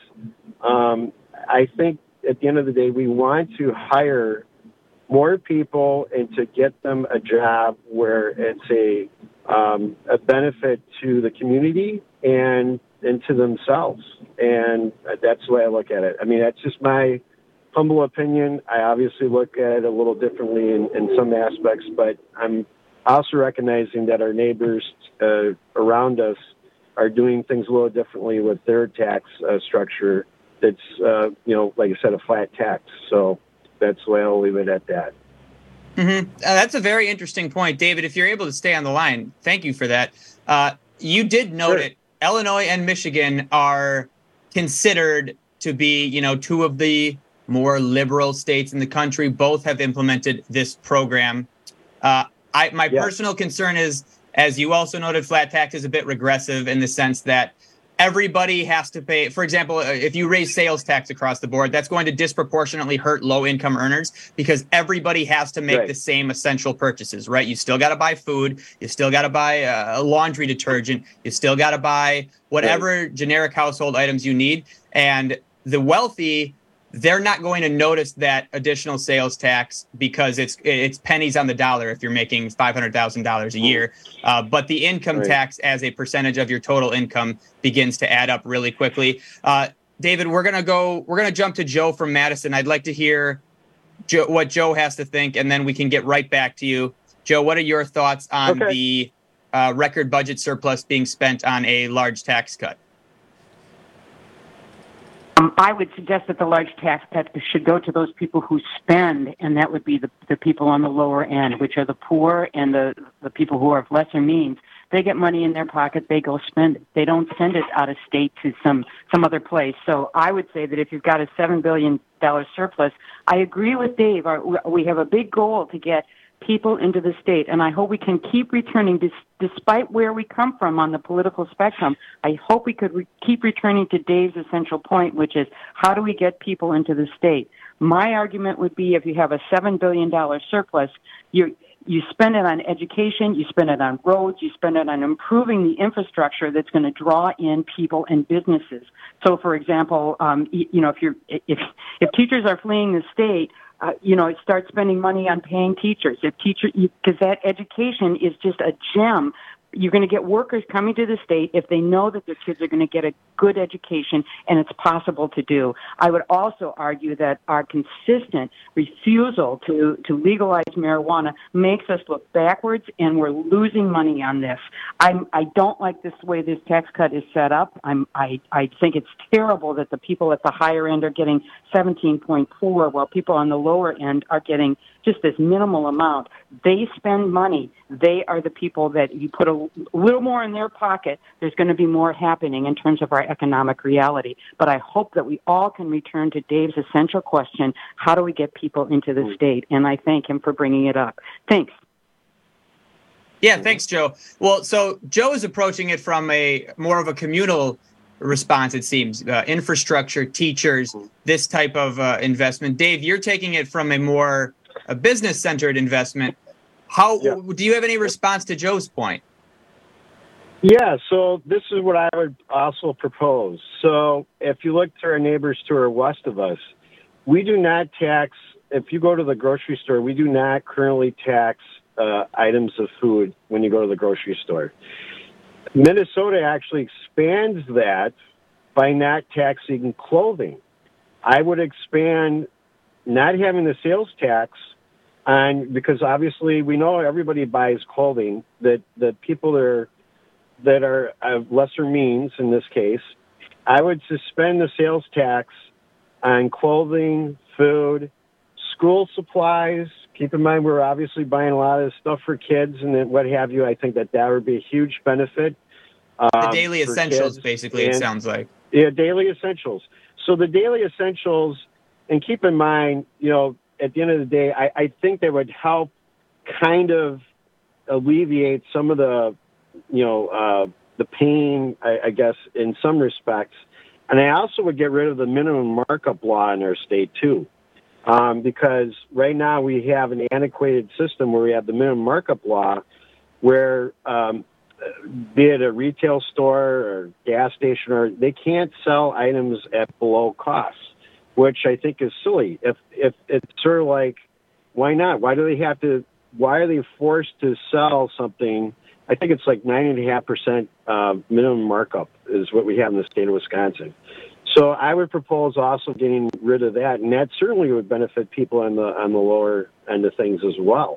um, I think at the end of the day, we want to hire more people and to get them a job where it's a um, a benefit to the community and and to themselves. And that's the way I look at it. I mean, that's just my humble opinion. I obviously look at it a little differently in, in some aspects, but I'm also recognizing that our neighbors uh, around us are doing things a little differently with their tax uh, structure. That's, uh, you know, like I said, a flat tax. So that's the way I'll leave it at that. Mm-hmm. Uh, that's a very interesting point. David, if you're able to stay on the line, thank you for that. Uh, you did note Sure. it. Illinois and Michigan are considered to be, you know, two of the more liberal states in the country. Both have implemented this program. Uh, I, my Yeah. personal concern is, as you also noted, flat tax is a bit regressive in the sense that everybody has to pay. For example, if you raise sales tax across the board, that's going to disproportionately hurt low-income earners because everybody has to make Right. the same essential purchases, right? You still got to buy food. You still got to buy a laundry detergent. You still got to buy whatever right. generic household items you need. And the wealthy, they're not going to notice that additional sales tax because it's it's pennies on the dollar if you're making five hundred thousand dollars a year. Uh, but the income Right. tax as a percentage of your total income begins to add up really quickly. Uh, David, we're going to go, we're going to jump to Joe from Madison. I'd like to hear Joe, what Joe has to think, and then we can get right back to you. Joe, what are your thoughts on Okay. the uh, record budget surplus being spent on a large tax cut? Um, I would suggest that the large tax cut should go to those people who spend, and that would be the, the people on the lower end, which are the poor and the, the people who are of lesser means. They get money in their pocket, they go spend it. They don't send it out of state to some, some other place. So I would say that if you've got a seven billion dollars surplus, I agree with Dave. Our, we have a big goal to get people into the state, and I hope we can keep returning, dis- despite where we come from on the political spectrum. I hope we could re- keep returning to Dave's essential point, which is how do we get people into the state? My argument would be if you have a seven billion dollars surplus, you You spend it on education, you spend it on roads, you spend it on improving the infrastructure that's going to draw in people and businesses. So, for example, um, you know, if you're if if teachers are fleeing the state, uh, you know, start spending money on paying teachers. If teacher, because that education is just a gem. You're going to get workers coming to the state if they know that their kids are going to get a good education, and it's possible to do. I would also argue that our consistent refusal to, to legalize marijuana makes us look backwards, and we're losing money on this. I'm, I don't like this way this tax cut is set up. I'm, I, I think it's terrible that the people at the higher end are getting seventeen point four, while people on the lower end are getting just this minimal amount. They spend money. They are the people that you put a little more in their pocket, there's going to be more happening in terms of our economic reality. But I hope that we all can return to Dave's essential question, how do we get people into the state? And I thank him for bringing it up. Thanks. Yeah, thanks, Joe. Well, so Joe is approaching it from a more of a communal response, it seems. Uh, infrastructure, teachers, this type of uh, investment. Dave, you're taking it from a more a business-centered investment. How yeah. do you have any response to Joe's point? Yeah, so this is what I would also propose. So if you look to our neighbors to our west of us, we do not tax, if you go to the grocery store, we do not currently tax uh, items of food when you go to the grocery store. Minnesota actually expands that by not taxing clothing. I would expand not having the sales tax on, because obviously we know everybody buys clothing, that the people that are, that are of lesser means in this case, I would suspend the sales tax on clothing, food, school supplies. Keep in mind we're obviously buying a lot of stuff for kids and then what have you. I think that that would be a huge benefit. The um, daily essentials, kids. basically, And, it sounds like. Yeah, daily essentials. So the daily essentials, and keep in mind, you know, at the end of the day, I, I think that would help kind of alleviate some of the, you know, uh, the pain, I, I guess, in some respects. And I also would get rid of the minimum markup law in our state, too. Um, because right now we have an antiquated system where we have the minimum markup law where, um, be it a retail store or gas station, or they can't sell items at below cost, which I think is silly. If if it's sort of like, why not? Why do they have to? Why are they forced to sell something? I think it's like nine and a half percent uh, minimum markup is what we have in the state of Wisconsin. So I would propose also getting rid of that, and that certainly would benefit people on the on the lower end of things as well.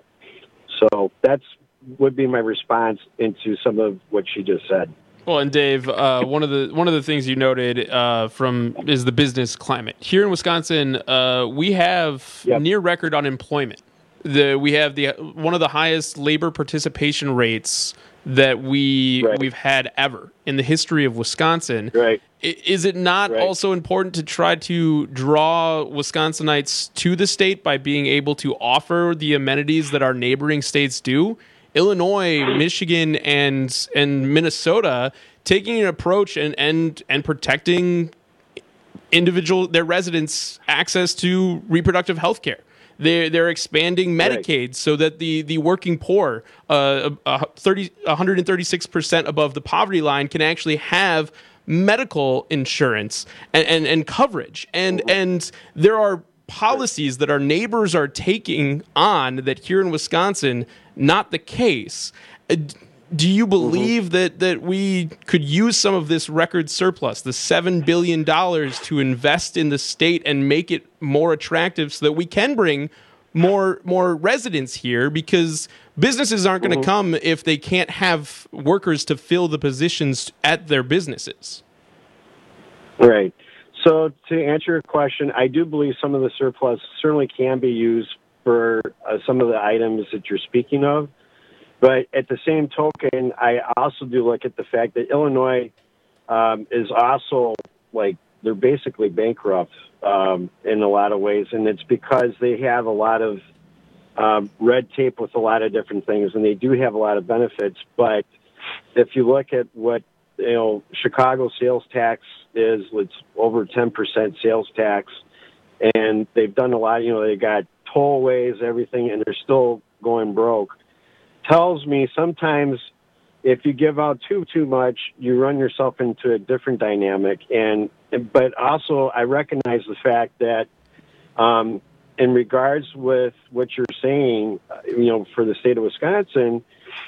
So that's would be my response into some of what she just said. Well, and Dave, uh, one of the one of the things you noted uh, from is the business climate here in Wisconsin. Uh, we have yep. near record unemployment. The we have the one of the highest labor participation rates that we right. we've had ever in the history of Wisconsin. Right. Is it not right. also important to try to draw Wisconsinites to the state by being able to offer the amenities that our neighboring states do? Illinois, Michigan, and and Minnesota taking an approach and and and protecting individual their residents' access to reproductive health care. They're, they're expanding Medicaid right. so that the, the working poor, uh, uh, thirty, one hundred thirty-six percent above the poverty line, can actually have medical insurance and, and, and coverage. And, and there are policies that our neighbors are taking on that here in Wisconsin, not the case. Do you believe mm-hmm. that, that we could use some of this record surplus, the seven billion dollars, to invest in the state and make it more attractive so that we can bring more more residents here? Because businesses aren't mm-hmm. going to come if they can't have workers to fill the positions at their businesses. Right. So to answer your question, I do believe some of the surplus certainly can be used for uh, some of the items that you're speaking of. But at the same token, I also do look at the fact that Illinois um, is also, like, they're basically bankrupt um, in a lot of ways. And it's because they have a lot of um, red tape with a lot of different things, and they do have a lot of benefits. But if you look at what, you know, Chicago sales tax is, it's over ten percent sales tax. And they've done a lot, you know, they got tollaways, everything, and they're still going broke, tells me sometimes if you give out too, too much, you run yourself into a different dynamic. And, but also I recognize the fact that, um, in regards with what you're saying, you know, for the state of Wisconsin,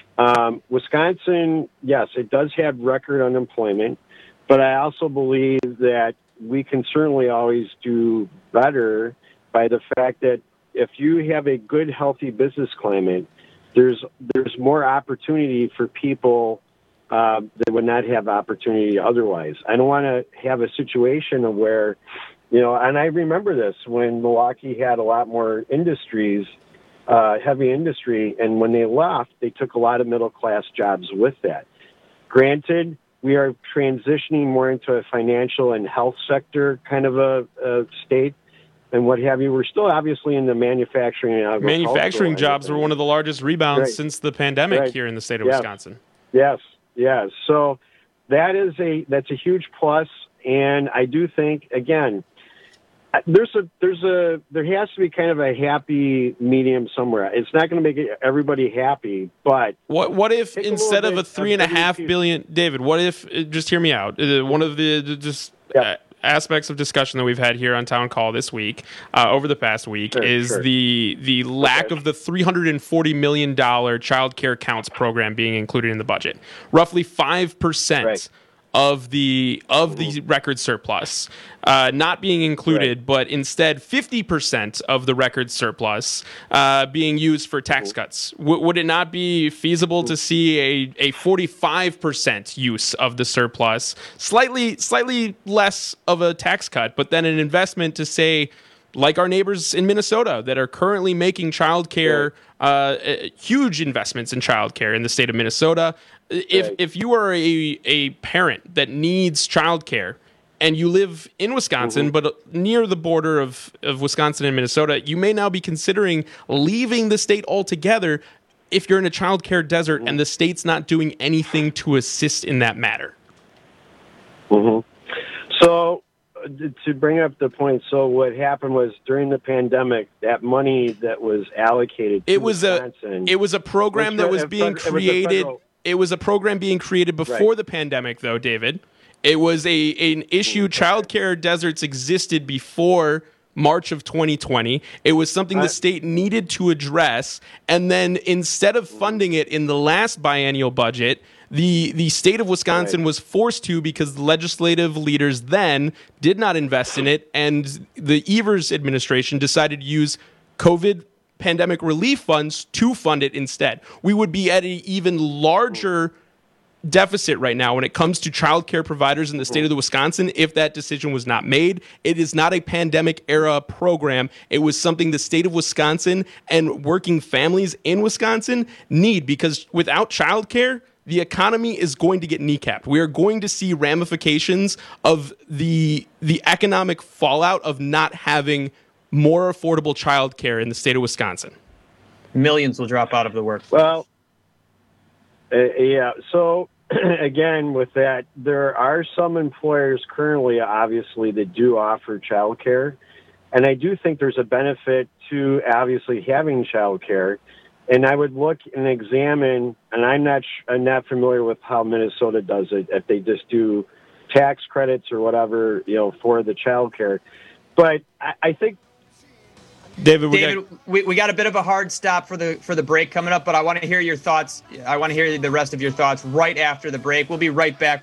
um, Wisconsin, yes, it does have record unemployment, but I also believe that we can certainly always do better by the fact that if you have a good, healthy business climate, there's there's more opportunity for people uh, that would not have opportunity otherwise. I don't want to have a situation of where, you know, and I remember this when Milwaukee had a lot more industries, uh, heavy industry, and when they left, they took a lot of middle-class jobs with that. Granted, we are transitioning more into a financial and health sector kind of a, a state and what have you. We're still obviously in the manufacturing and agricultural. Manufacturing jobs were one of the largest rebounds Right. since the pandemic Right. here in the state of Yes. Wisconsin. Yes, yes. So that is a that's a huge plus, and I do think again, there's a there's a there has to be kind of a happy medium somewhere. It's not going to make everybody happy, but What what if Take a instead little of a bit three and a of half billion, David? What if uh, just hear me out? Uh, one of the, the just uh, aspects of discussion that we've had here on Town Call this week, uh, over the past week, Sure, is sure. the the lack of the three hundred forty million dollar child care counts program being included in the budget. Roughly five percent of the of the record surplus uh, not being included, but instead fifty percent of the record surplus uh, being used for tax cuts. W- would it not be feasible to see a, a forty-five percent use of the surplus, slightly slightly less of a tax cut, but then an investment to say, like our neighbors in Minnesota that are currently making childcare, uh, uh, huge investments in childcare in the state of Minnesota. If Right. if you are a, a parent that needs childcare and you live in Wisconsin, Mm-hmm. but near the border of, of Wisconsin and Minnesota, you may now be considering leaving the state altogether if you're in a childcare desert Mm-hmm. and the state's not doing anything to assist in that matter. hmm So uh, to bring up the point, so what happened was during the pandemic, that money that was allocated to It was Wisconsin, a it was a program was that fe- was a being fed- it was a created. federal- It was a program being created before Right. the pandemic, though, David. It was a an issue. Childcare deserts existed before March of twenty twenty. It was something the state needed to address, and then instead of funding it in the last biennial budget, the the state of Wisconsin was forced to because the legislative leaders then did not invest in it, and the Evers administration decided to use COVID pandemic relief funds to fund it instead. We would be at an even larger deficit right now when it comes to child care providers in the state of the Wisconsin if that decision was not made. It is not a pandemic era program. It was something the state of Wisconsin and working families in Wisconsin need, because without child care, the economy is going to get kneecapped. We are going to see ramifications of the the economic fallout of not having more affordable child care in the state of Wisconsin. Millions will drop out of the workforce. Well, uh, yeah. So again, with that, there are some employers currently, obviously, that do offer childcare, and I do think there's a benefit to obviously having childcare. And I would look and examine, and I'm not sh- I'm not familiar with how Minnesota does it, if they just do tax credits or whatever, you know, for the childcare. But I, I think. David, we David, got- we, we got a bit of a hard stop for the for the break coming up, but I want to hear your thoughts. I want to hear the rest of your thoughts right after the break. We'll be right back.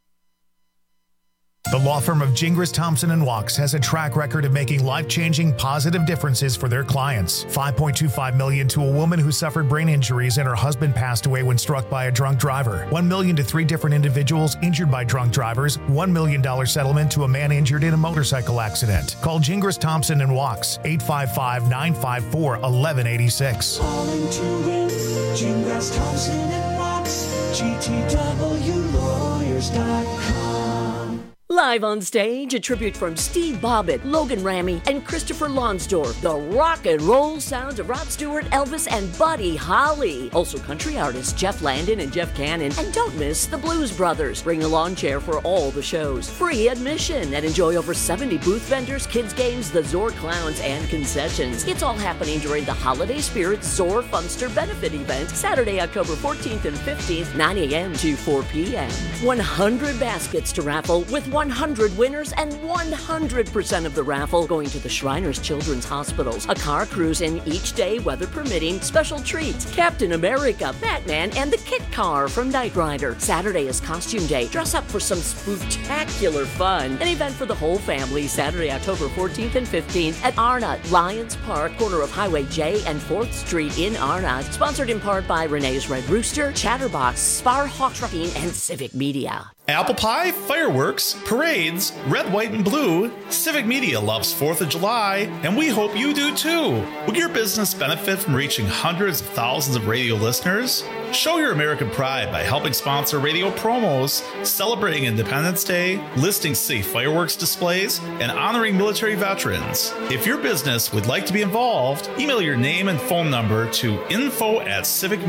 The law firm of Gingras, Thompson and Wachs has a track record of making life-changing positive differences for their clients. five point two five million dollars to a woman who suffered brain injuries and her husband passed away when struck by a drunk driver. one million dollars to three different individuals injured by drunk drivers. one million dollars settlement to a man injured in a motorcycle accident. Call Gingras, Thompson and Wachs, eight five five, nine five four, one one eight six. Calling to win, Gingras, Thompson and Wachs, G T W lawyers dot com. Live on stage, a tribute from Steve Bobbitt, Logan Ramy, and Christopher Lonsdorf. The rock and roll sounds of Rod Stewart, Elvis, and Buddy Holly. Also country artists Jeff Landon and Jeff Cannon. And don't miss the Blues Brothers. Bring a lawn chair for all the shows. Free admission and enjoy over seventy booth vendors, kids games, the Zor Clowns, and concessions. It's all happening during the Holiday Spirit Zor Funster Benefit Event, Saturday, October fourteenth and fifteenth, nine a.m. to four p.m. one hundred baskets to raffle with one hundred winners and one hundred percent of the raffle going to the Shriners Children's Hospitals. A car cruise in each day, weather permitting. Special treats: Captain America, Batman, and the Kit Car from Knight Rider. Saturday is costume day. Dress up for some spectacular fun. An event for the whole family, Saturday, October fourteenth and fifteenth at Arnott Lions Park, corner of Highway J and fourth Street in Arnott. Sponsored in part by Renee's Red Rooster, Chatterbox, Spar Hawk Trucking, and Civic Media. Apple pie, fireworks, parades, red, white, and blue. Civic Media loves fourth of July, and we hope you do too. Will your business benefit from reaching hundreds of thousands of radio listeners? Show your American pride by helping sponsor radio promos, celebrating Independence Day, listing city fireworks displays, and honoring military veterans. If your business would like to be involved, email your name and phone number to info at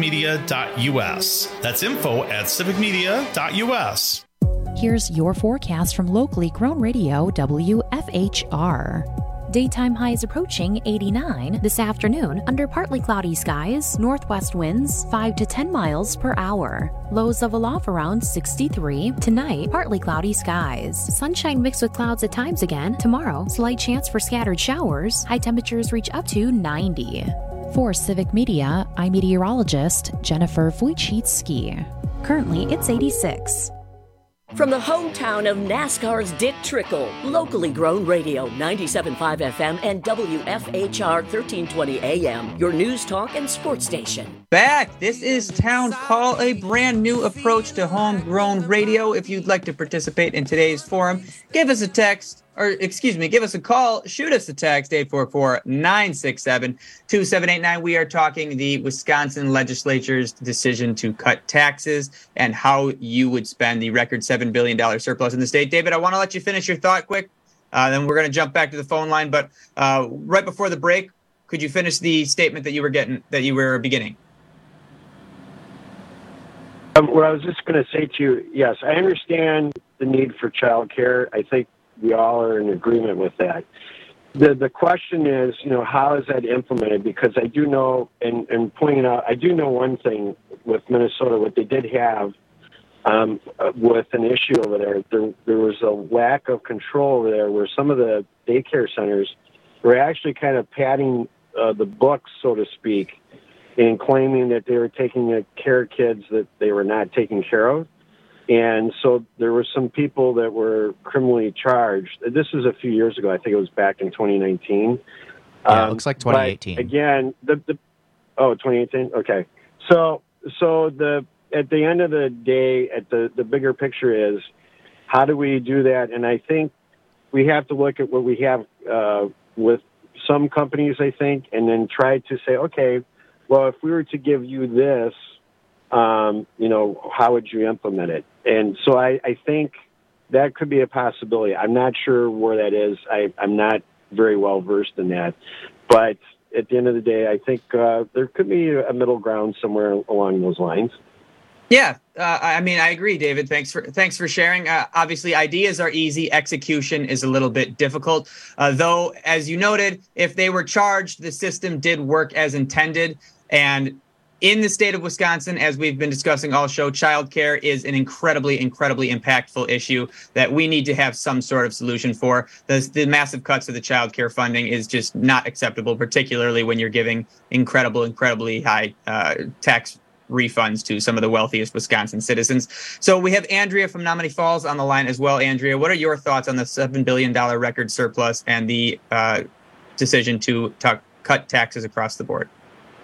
civicmedia.us. That's info at civicmedia.us. Here's your forecast from locally grown radio W F H R. Daytime highs approaching eighty-nine this afternoon under partly cloudy skies, northwest winds five to ten miles per hour. Lows level off around sixty-three. Tonight, partly cloudy skies. Sunshine mixed with clouds at times again. Tomorrow, slight chance for scattered showers. High temperatures reach up to ninety. For Civic Media, I'm meteorologist Jennifer Wojcicki. Currently, it's eighty-six. From the hometown of NASCAR's Dick Trickle, locally grown radio, ninety-seven point five F M and W F H R thirteen twenty A M, your news talk and sports station. Back. This is Town Call, a brand new approach to homegrown radio. If you'd like to participate in today's forum, give us a text. Or, excuse me, give us a call, shoot us a text, eight four four, nine six seven, two seven eight nine. We are talking the Wisconsin legislature's decision to cut taxes and how you would spend the record seven billion dollars surplus in the state. David, I want to let you finish your thought quick. Uh, then we're going to jump back to the phone line. But uh, right before the break, could you finish the statement that you were getting, that you were beginning? Um, what I was just going to say to you, yes, I understand the need for childcare. I think we all are in agreement with that. The the question is, you know, how is that implemented? Because I do know, and, and pointing out, I do know one thing with Minnesota, what they did have um, with an issue over there, there, there was a lack of control over there where some of the daycare centers were actually kind of padding uh, the books, so to speak, and claiming that they were taking care of kids that they were not taking care of. And so there were some people that were criminally charged. This was a few years ago. I think it was back in twenty nineteen. Yeah, um, it looks like twenty eighteen. Again, the, the oh, twenty eighteen? Okay. So so the at the end of the day, at the, the bigger picture is, how do we do that? And I think we have to look at what we have uh, with some companies, I think, and then try to say, okay, well, if we were to give you this, Um, you know, how would you implement it? And so I, I think that could be a possibility. I'm not sure where that is. I, I'm not very well versed in that. But at the end of the day, I think uh, there could be a middle ground somewhere along those lines. Yeah, uh, I mean, I agree, David. Thanks for thanks for sharing. Uh, obviously, ideas are easy. Execution is a little bit difficult. Uh, though, as you noted, if they were charged, the system did work as intended. And in the state of Wisconsin, as we've been discussing all show, childcare is an incredibly, incredibly impactful issue that we need to have some sort of solution for. The, the massive cuts to the childcare funding is just not acceptable, particularly when you're giving incredible, incredibly high uh, tax refunds to some of the wealthiest Wisconsin citizens. So we have Andrea from Menomonee Falls on the line as well. Andrea, what are your thoughts on the seven billion dollars record surplus and the uh, decision to t- cut taxes across the board?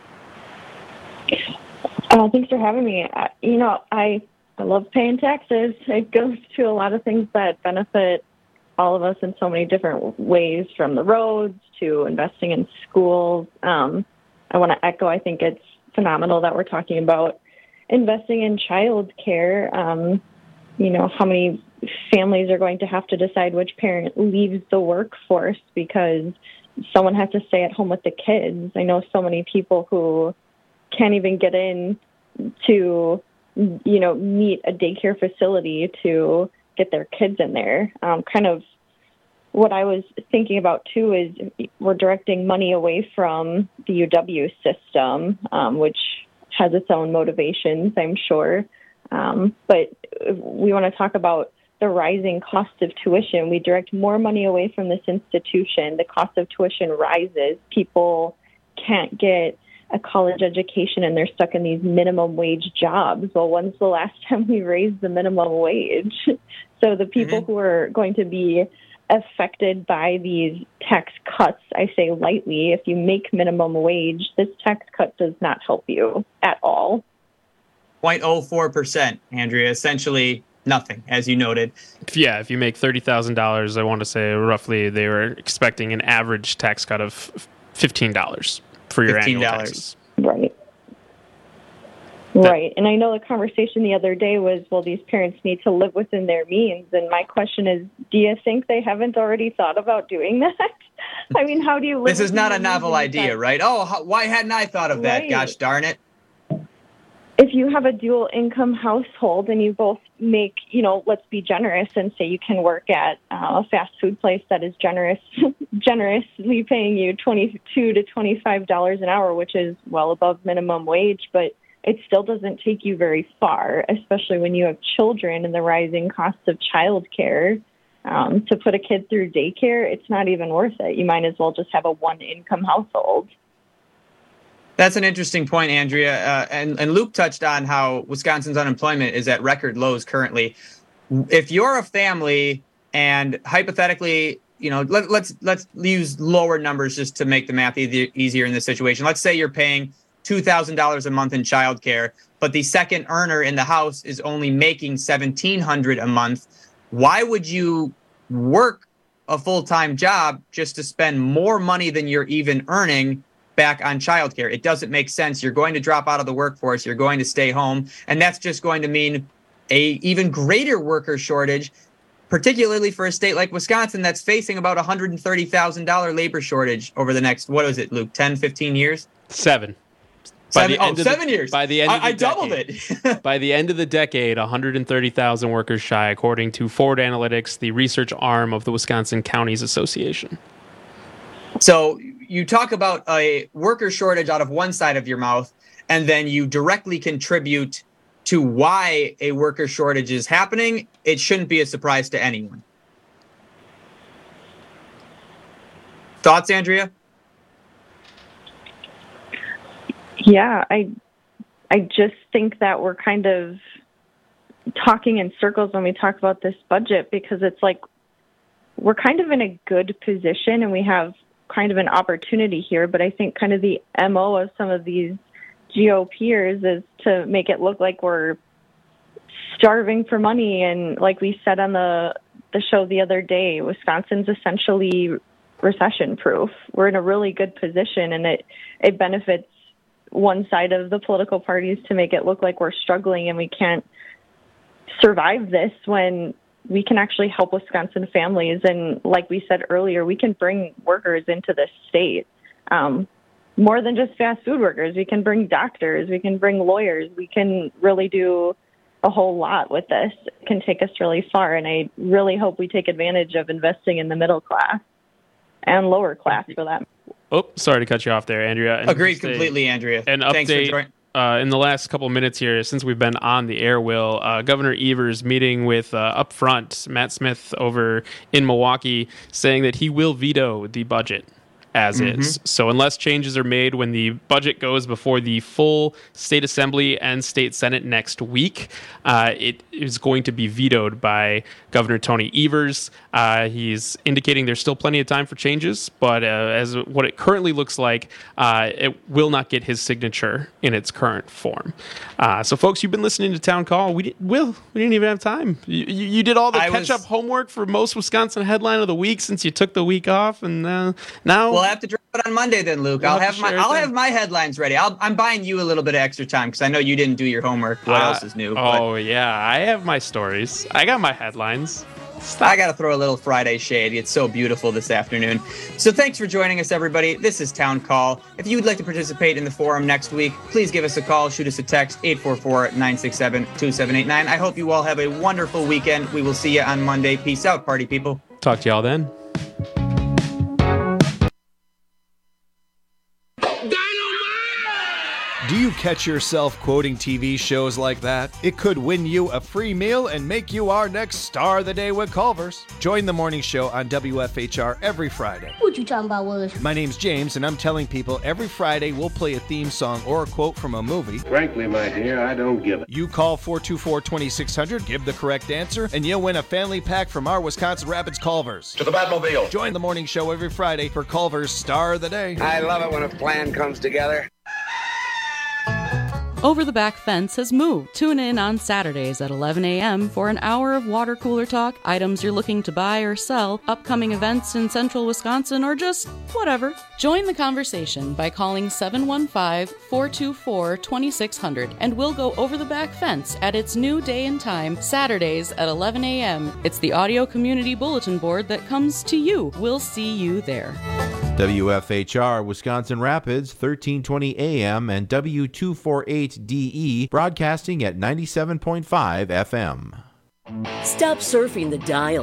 Uh, thanks for having me. Uh, you know, I, I love paying taxes. It goes to a lot of things that benefit all of us in so many different ways, from the roads to investing in schools. Um, I want to echo, I think it's phenomenal that we're talking about investing in child care. Um, you know, how many families are going to have to decide which parent leaves the workforce because someone has to stay at home with the kids. I know so many people who can't even get in to, you know, meet a daycare facility to get their kids in there. Um, kind of what I was thinking about, too, is we're directing money away from the U W system, um, which has its own motivations, I'm sure. Um, but we want to talk about the rising cost of tuition. We direct more money away from this institution. The cost of tuition rises. People can't get a college education and they're stuck in these minimum wage jobs. Well, when's the last time we raised the minimum wage? So the people mm-hmm. who are going to be affected by these tax cuts, I say lightly, if you make minimum wage, this tax cut does not help you at all. zero point zero four percent, Andrea, essentially nothing, as you noted. Yeah, if you make thirty thousand dollars, I want to say roughly they were expecting an average tax cut of fifteen dollars for your annual taxes. Right. Right. And I know the conversation the other day was, well, these parents need to live within their means. And my question is, do you think they haven't already thought about doing that? I mean, how do you live? This is not a novel idea, right? Oh, how, why hadn't I thought of that? Right. Gosh darn it. If you have a dual income household and you both make, you know, let's be generous and say you can work at uh, a fast food place that is generous, generously paying you twenty-two to twenty-five dollars an hour, which is well above minimum wage, but it still doesn't take you very far, especially when you have children and the rising costs of childcare. Um, to put a kid through daycare, it's not even worth it. You might as well just have a one-income household. That's an interesting point, Andrea. Uh, and, and Luke touched on how Wisconsin's unemployment is at record lows currently. If you're a family and hypothetically, you know, let, let's let's use lower numbers just to make the math e- easier in this situation. Let's say you're paying two thousand dollars a month in childcare, but the second earner in the house is only making seventeen hundred dollars a month. Why would you work a full-time job just to spend more money than you're even earning back on childcare? It doesn't make sense. You're going to drop out of the workforce. You're going to stay home. And that's just going to mean a even greater worker shortage, particularly for a state like Wisconsin that's facing about one hundred thirty thousand dollars labor shortage over the next, what is it, Luke, ten, fifteen years? Seven. Seven, oh, seven the, years. By the end, of the I, I decade, doubled it. By the end of the decade, one hundred thirty thousand workers shy, according to Forward Analytics, the research arm of the Wisconsin Counties Association. So you talk about a worker shortage out of one side of your mouth, and then you directly contribute to why a worker shortage is happening. It shouldn't be a surprise to anyone. Thoughts, Andrea? Yeah, I I just think that we're kind of talking in circles when we talk about this budget, because it's like we're kind of in a good position and we have kind of an opportunity here, but I think kind of the M O of some of these GOPers is to make it look like we're starving for money. And like we said on the, the show the other day, Wisconsin's essentially recession proof. We're in a really good position, and it, it benefits one side of the political parties to make it look like we're struggling and we can't survive this, when we can actually help Wisconsin families. And like we said earlier, we can bring workers into this state. Um, more than just fast food workers. We can bring doctors. We can bring lawyers. We can really do a whole lot with this. It can take us really far. And I really hope we take advantage of investing in the middle class and lower class for that. Oh, sorry to cut you off there, Andrea. And Agreed completely, a, Andrea. An Thanks update for joining. Uh, in the last couple of minutes here, since we've been on the air, Will, uh, Governor Evers meeting with uh, up front Matt Smith over in Milwaukee, saying that he will veto the budget as mm-hmm. is. So unless changes are made when the budget goes before the full state assembly and state senate next week, uh, it is going to be vetoed by Governor Tony Evers. Uh, he's indicating there's still plenty of time for changes, but uh, as what it currently looks like, uh, it will not get his signature in its current form. Uh, so, folks, you've been listening to Town Call. We didn't, Will, we didn't even have time. You, you, you did all the I catch-up was... homework for most Wisconsin headline of the week since you took the week off, and uh, now... Well, we'll have to drop it on Monday then, Luke. We'll I'll have have to my share it I'll then. have my headlines ready. I'll, I'm buying you a little bit of extra time because I know you didn't do your homework. What Uh, else is new? Oh, yeah. I have my stories. I got my headlines. I got to throw a little Friday shade. It's so beautiful this afternoon. So thanks for joining us, everybody. This is Town Call. If you would like to participate in the forum next week, please give us a call. Shoot us a text, eight four four, nine six seven, two seven eight nine. I hope you all have a wonderful weekend. We will see you on Monday. Peace out, party people. Talk to y'all then. Do you catch yourself quoting T V shows like that? It could win you a free meal and make you our next star of the day with Culver's. Join the morning show on W F H R every Friday. What you talking about, Willis? My name's James, and I'm telling people every Friday we'll play a theme song or a quote from a movie. Frankly, my dear, I don't give it. You call four two four, two six zero zero, give the correct answer, and you'll win a family pack from our Wisconsin Rapids Culver's. To the Batmobile. Join the morning show every Friday for Culver's Star of the Day. I love it when a plan comes together. Over the Back Fence has moved. Tune in on Saturdays at eleven a.m. for an hour of water cooler talk, items you're looking to buy or sell, upcoming events in central Wisconsin, or just whatever. Join the conversation by calling seven one five, four two four, two six zero zero and we'll go over the back fence at its new day and time, Saturdays at eleven a.m. It's the audio community bulletin board that comes to you. We'll see you there. W F H R Wisconsin Rapids, thirteen twenty A M and W two forty-eight D E, broadcasting at ninety-seven point five F M. Stop surfing the dial.